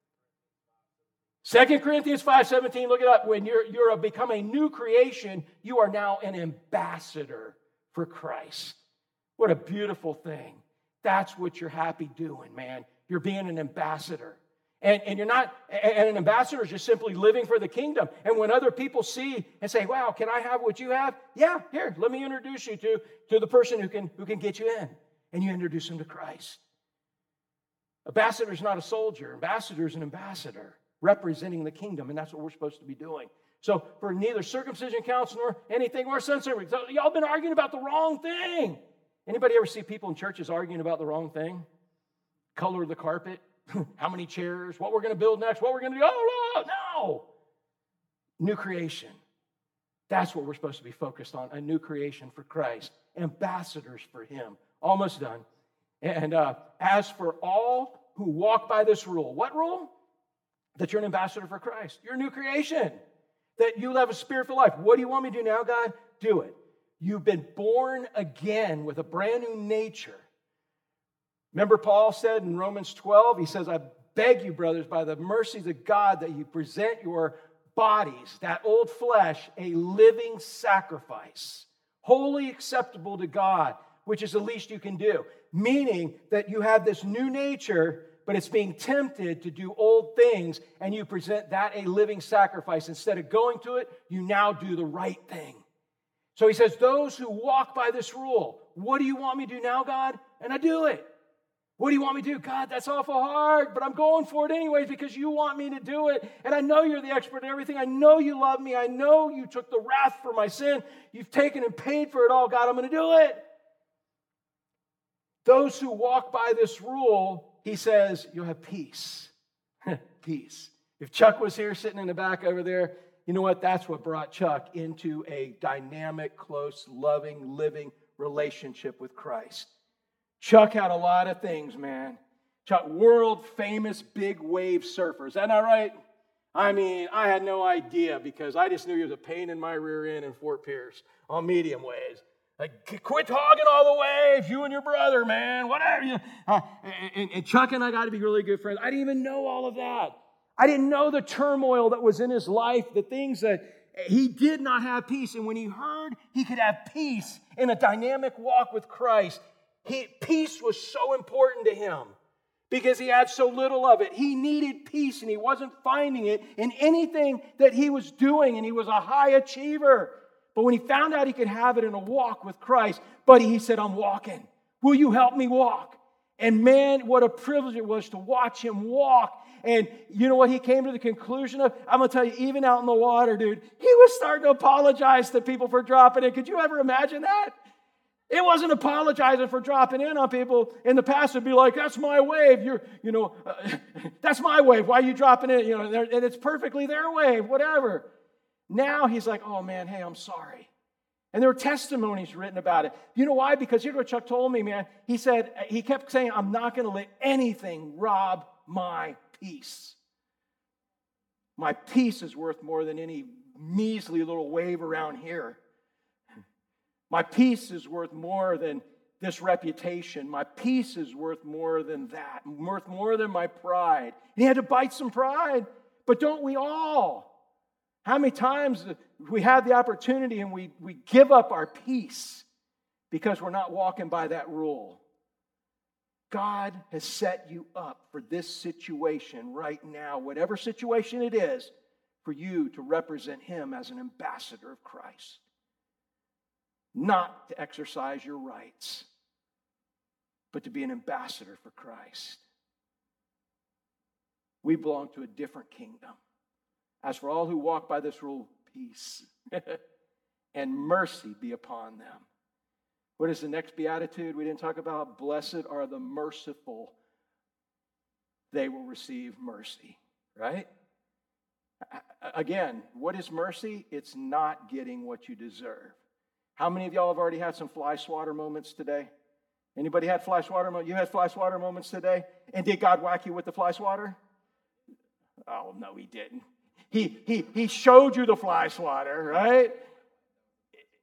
Second Corinthians five seventeen, look it up. When you're, you're a, become a new creation, you are now an ambassador for Christ. What a beautiful thing. That's what you're happy doing, man. You're being an ambassador. And, and you're not, and an ambassador is just simply living for the kingdom. And when other people see and say, wow, can I have what you have? Yeah, here, let me introduce you to, to the person who can, who can get you in. And you introduce them to Christ. Ambassador is not a soldier. Ambassador is an ambassador representing the kingdom. And that's what we're supposed to be doing. So for neither circumcision counts nor anything or censoring. So y'all been arguing about the wrong thing. Anybody ever see people in churches arguing about the wrong thing? Color of the carpet? How many chairs? What we're going to build next? What we're going to do? Oh, no, no. New creation. That's what we're supposed to be focused on. A new creation for Christ. Ambassadors for Him. Almost done. And uh, as for all who walk by this rule. What rule? That you're an ambassador for Christ. You're a new creation. That you'll have a spirit-filled life. What do you want me to do now, God? Do it. You've been born again with a brand new nature. Remember Paul said in Romans twelve, he says, I beg you, brothers, by the mercies of God, that you present your bodies, that old flesh, a living sacrifice, wholly acceptable to God, which is the least you can do. Meaning that you have this new nature, but it's being tempted to do old things, and you present that a living sacrifice. Instead of going to it, you now do the right thing. So he says, those who walk by this rule, what do you want me to do now, God? And I do it. What do you want me to do? God, that's awful hard, but I'm going for it anyways because you want me to do it. And I know you're the expert in everything. I know you love me. I know you took the wrath for my sin. You've taken and paid for it all. God, I'm going to do it. Those who walk by this rule, he says, you'll have peace. Peace. If Chuck was here sitting in the back over there, you know what? That's what brought Chuck into a dynamic, close, loving, living relationship with Christ. Chuck had a lot of things, man. Chuck, world famous big wave surfer. Is that not right? I mean, I had no idea because I just knew he was a pain in my rear end in Fort Pierce on medium waves. Like, quit hogging all the waves, you and your brother, man, whatever. You, uh, and, and Chuck and I got to be really good friends. I didn't even know all of that. I didn't know the turmoil that was in his life, the things that he did not have peace. And when he heard he could have peace in a dynamic walk with Christ, He, peace was so important to him because he had so little of it. He needed peace and he wasn't finding it in anything that he was doing, and he was a high achiever. But when he found out he could have it in a walk with Christ, buddy, he said, I'm walking. Will you help me walk? And man, what a privilege it was to watch him walk. And you know what he came to the conclusion of? I'm going to tell you, even out in the water, dude, he was starting to apologize to people for dropping in. Could you ever imagine that? It wasn't apologizing for dropping in on people. In the past, it'd be like, that's my wave. You're, you know, uh, that's my wave. Why are you dropping in? You know, and it's perfectly their wave, whatever. Now he's like, oh man, hey, I'm sorry. And there were testimonies written about it. You know why? Because here's what Chuck told me, man. He said, he kept saying, I'm not going to let anything rob my peace. My peace is worth more than any measly little wave around here. My peace is worth more than this reputation. My peace is worth more than that, worth more than my pride. And he had to bite some pride, but don't we all? How many times we have the opportunity and we, we give up our peace because we're not walking by that rule? God has set you up for this situation right now, whatever situation it is, for you to represent Him as an ambassador of Christ. Not to exercise your rights, but to be an ambassador for Christ. We belong to a different kingdom. As for all who walk by this rule, peace and mercy be upon them. What is the next beatitude we didn't talk about? Blessed are the merciful. They will receive mercy, right? Again, what is mercy? It's not getting what you deserve. How many of y'all have already had some fly swatter moments today? Anybody had fly swatter moments? You had fly swatter moments today? And did God whack you with the fly swatter? Oh, no, He didn't. He, he, he showed you the fly swatter, right?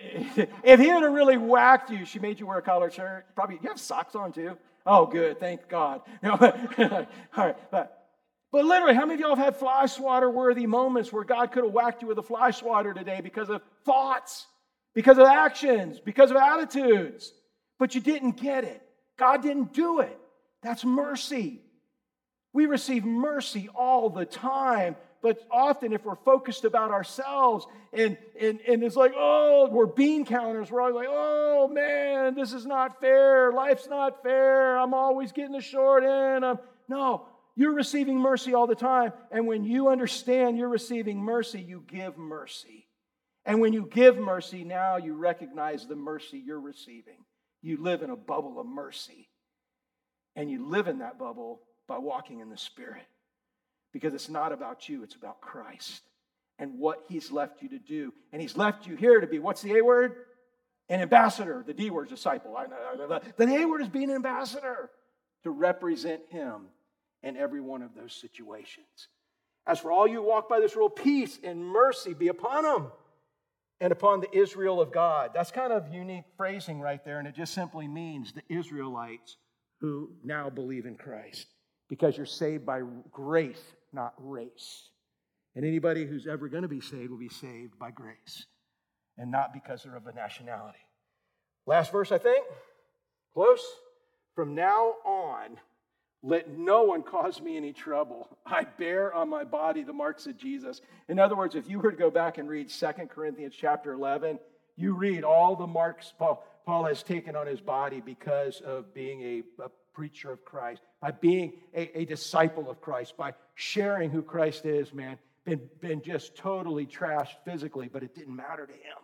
if he would have really whacked you, she made you wear a collared shirt. Probably, you have socks on too? Oh, good, thank God. You know, all right, but, but literally, how many of y'all have had fly swatter worthy moments where God could have whacked you with a fly swatter today because of thoughts, because of actions, because of attitudes, but you didn't get it. God didn't do it. That's mercy. We receive mercy all the time, but often if we're focused about ourselves and, and, and it's like, oh, we're bean counters. We're always like, oh, man, this is not fair. Life's not fair. I'm always getting the short end. I'm... No, you're receiving mercy all the time. And when you understand you're receiving mercy, you give mercy. And when you give mercy, now you recognize the mercy you're receiving. You live in a bubble of mercy. And you live in that bubble by walking in the Spirit. Because it's not about you, it's about Christ and what He's left you to do. And He's left you here to be, what's the A word? An ambassador. The D word is disciple. I know. The A word is being an ambassador to represent Him in every one of those situations. As for all you who walk by this rule, peace and mercy be upon them and upon the Israel of God. That's kind of unique phrasing right there, and it just simply means the Israelites who now believe in Christ. Because you're saved by grace, not race. And anybody who's ever going to be saved will be saved by grace and not because they're of a nationality. Last verse, I think. Close. From now on, let no one cause me any trouble. I bear on my body the marks of Jesus. In other words, if you were to go back and read Second Corinthians chapter eleven, you read all the marks Paul, Paul has taken on his body because of being a, a preacher of Christ, by being a, a disciple of Christ, by sharing who Christ is, man, been, been just totally trashed physically, but it didn't matter to him.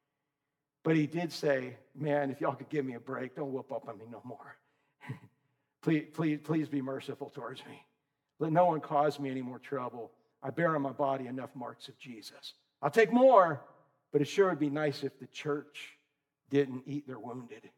But he did say, man, if y'all could give me a break, don't whoop up on me no more. please, please, please be merciful towards me. Let no one cause me any more trouble. I bear on my body enough marks of Jesus. I'll take more, but it sure would be nice if the church didn't eat their wounded.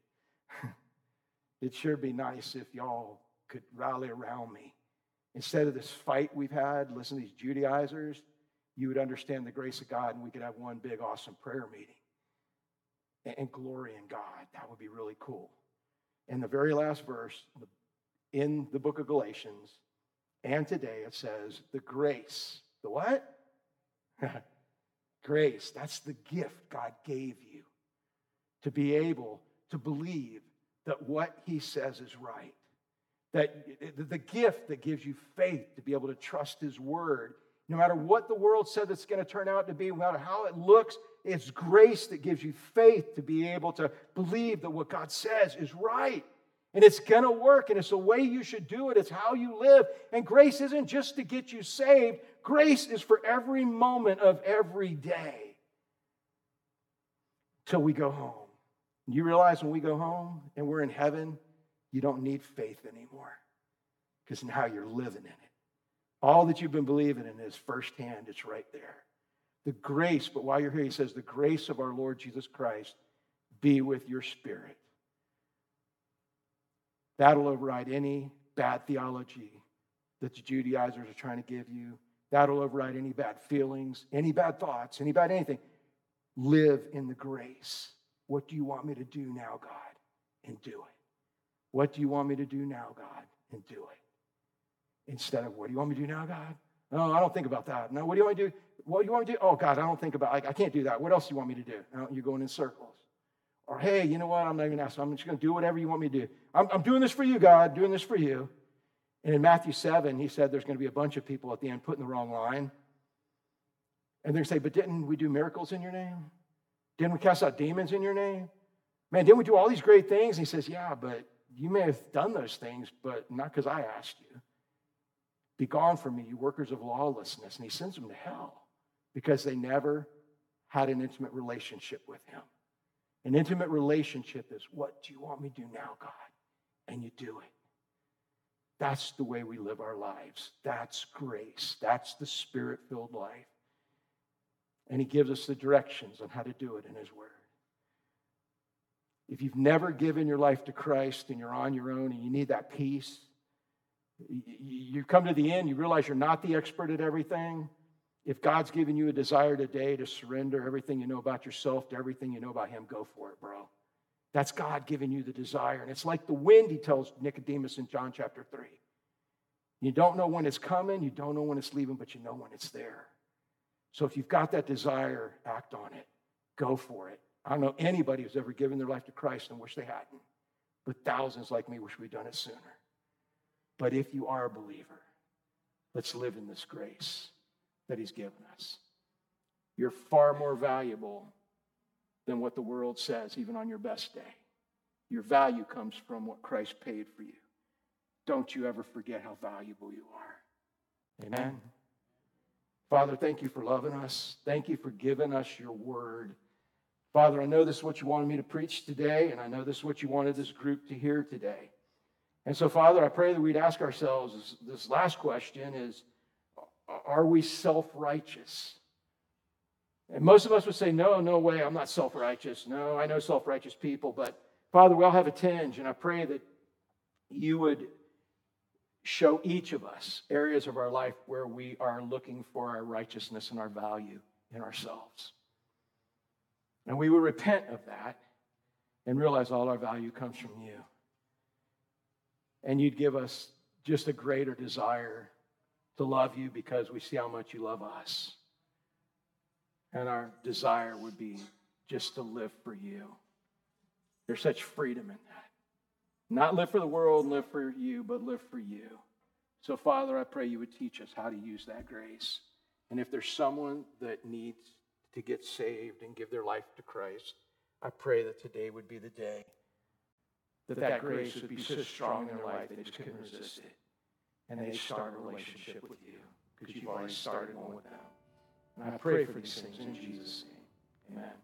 It'd sure be nice if y'all could rally around me. Instead of this fight we've had, listen to these Judaizers, you would understand the grace of God and we could have one big awesome prayer meeting. And, and glory in God. That would be really cool. And the very last verse in the book of Galatians, and today it says, the grace. The what? Grace. That's the gift God gave you to be able to believe that what He says is right. That the gift that gives you faith to be able to trust His word. No matter what the world said it's going to turn out to be, no matter how it looks, it's grace that gives you faith to be able to believe that what God says is right. And it's going to work, and it's the way you should do it. It's how you live. And grace isn't just to get you saved. Grace is for every moment of every day till we go home. You realize when we go home and we're in heaven, you don't need faith anymore because now you're living in it. All that you've been believing in is firsthand. It's right there. The grace, but while you're here, he says, the grace of our Lord Jesus Christ be with your spirit. That'll override any bad theology that the Judaizers are trying to give you. That'll override any bad feelings, any bad thoughts, any bad anything. Live in the grace. What do you want me to do now, God? And do it. What do you want me to do now, God? And do it. Instead of, what do you want me to do now, God? No, I don't think about that. No, what do you want me to do? What do you want me to do? Oh, God, I don't think about, I, I can't do that. What else do you want me to do? No, you're going in circles. Or, hey, you know what? I'm not even asking. I'm just going to do whatever you want me to do. I'm, I'm doing this for you, God, doing this for you. And in Matthew seven, he said there's going to be a bunch of people at the end put in the wrong line. And they're going to say, but didn't we do miracles in your name? Didn't we cast out demons in your name? Man, didn't we do all these great things? And he says, yeah, but you may have done those things, but not because I asked you. Be gone from me, you workers of lawlessness. And he sends them to hell because they never had an intimate relationship with him. An intimate relationship is, what do you want me to do now, God? And you do it. That's the way we live our lives. That's grace. That's the Spirit-filled life. And he gives us the directions on how to do it in his word. If you've never given your life to Christ and you're on your own and you need that peace, you come to the end, you realize you're not the expert at everything. If God's given you a desire today to surrender everything you know about yourself to everything you know about him, go for it, bro. That's God giving you the desire. And it's like the wind, he tells Nicodemus in John chapter three. You don't know when it's coming, you don't know when it's leaving, but you know when it's there. So if you've got that desire, act on it. Go for it. I don't know anybody who's ever given their life to Christ and wish they hadn't. But thousands like me wish we'd done it sooner. But if you are a believer, let's live in this grace that he's given us. You're far more valuable than what the world says, even on your best day. Your value comes from what Christ paid for you. Don't you ever forget how valuable you are. Amen. Father, thank you for loving us. Thank you for giving us your word. Father, I know this is what you wanted me to preach today, and I know this is what you wanted this group to hear today. And so, Father, I pray that we'd ask ourselves this, this last question is, are we self-righteous? And most of us would say, no, no way, I'm not self-righteous. No, I know self-righteous people, but Father, we all have a tinge, and I pray that you would show each of us areas of our life where we are looking for our righteousness and our value in ourselves. And we would repent of that and realize all our value comes from you. And you'd give us just a greater desire to love you because we see how much you love us. And our desire would be just to live for you. There's such freedom in that. Not live for the world and live for you, but live for you. So, Father, I pray you would teach us how to use that grace. And if there's someone that needs to get saved and give their life to Christ, I pray that today would be the day that that grace would be so strong in their life they just couldn't resist it. And they'd start a relationship with you because you've already started one with them. And I pray for these things in Jesus' name. Amen.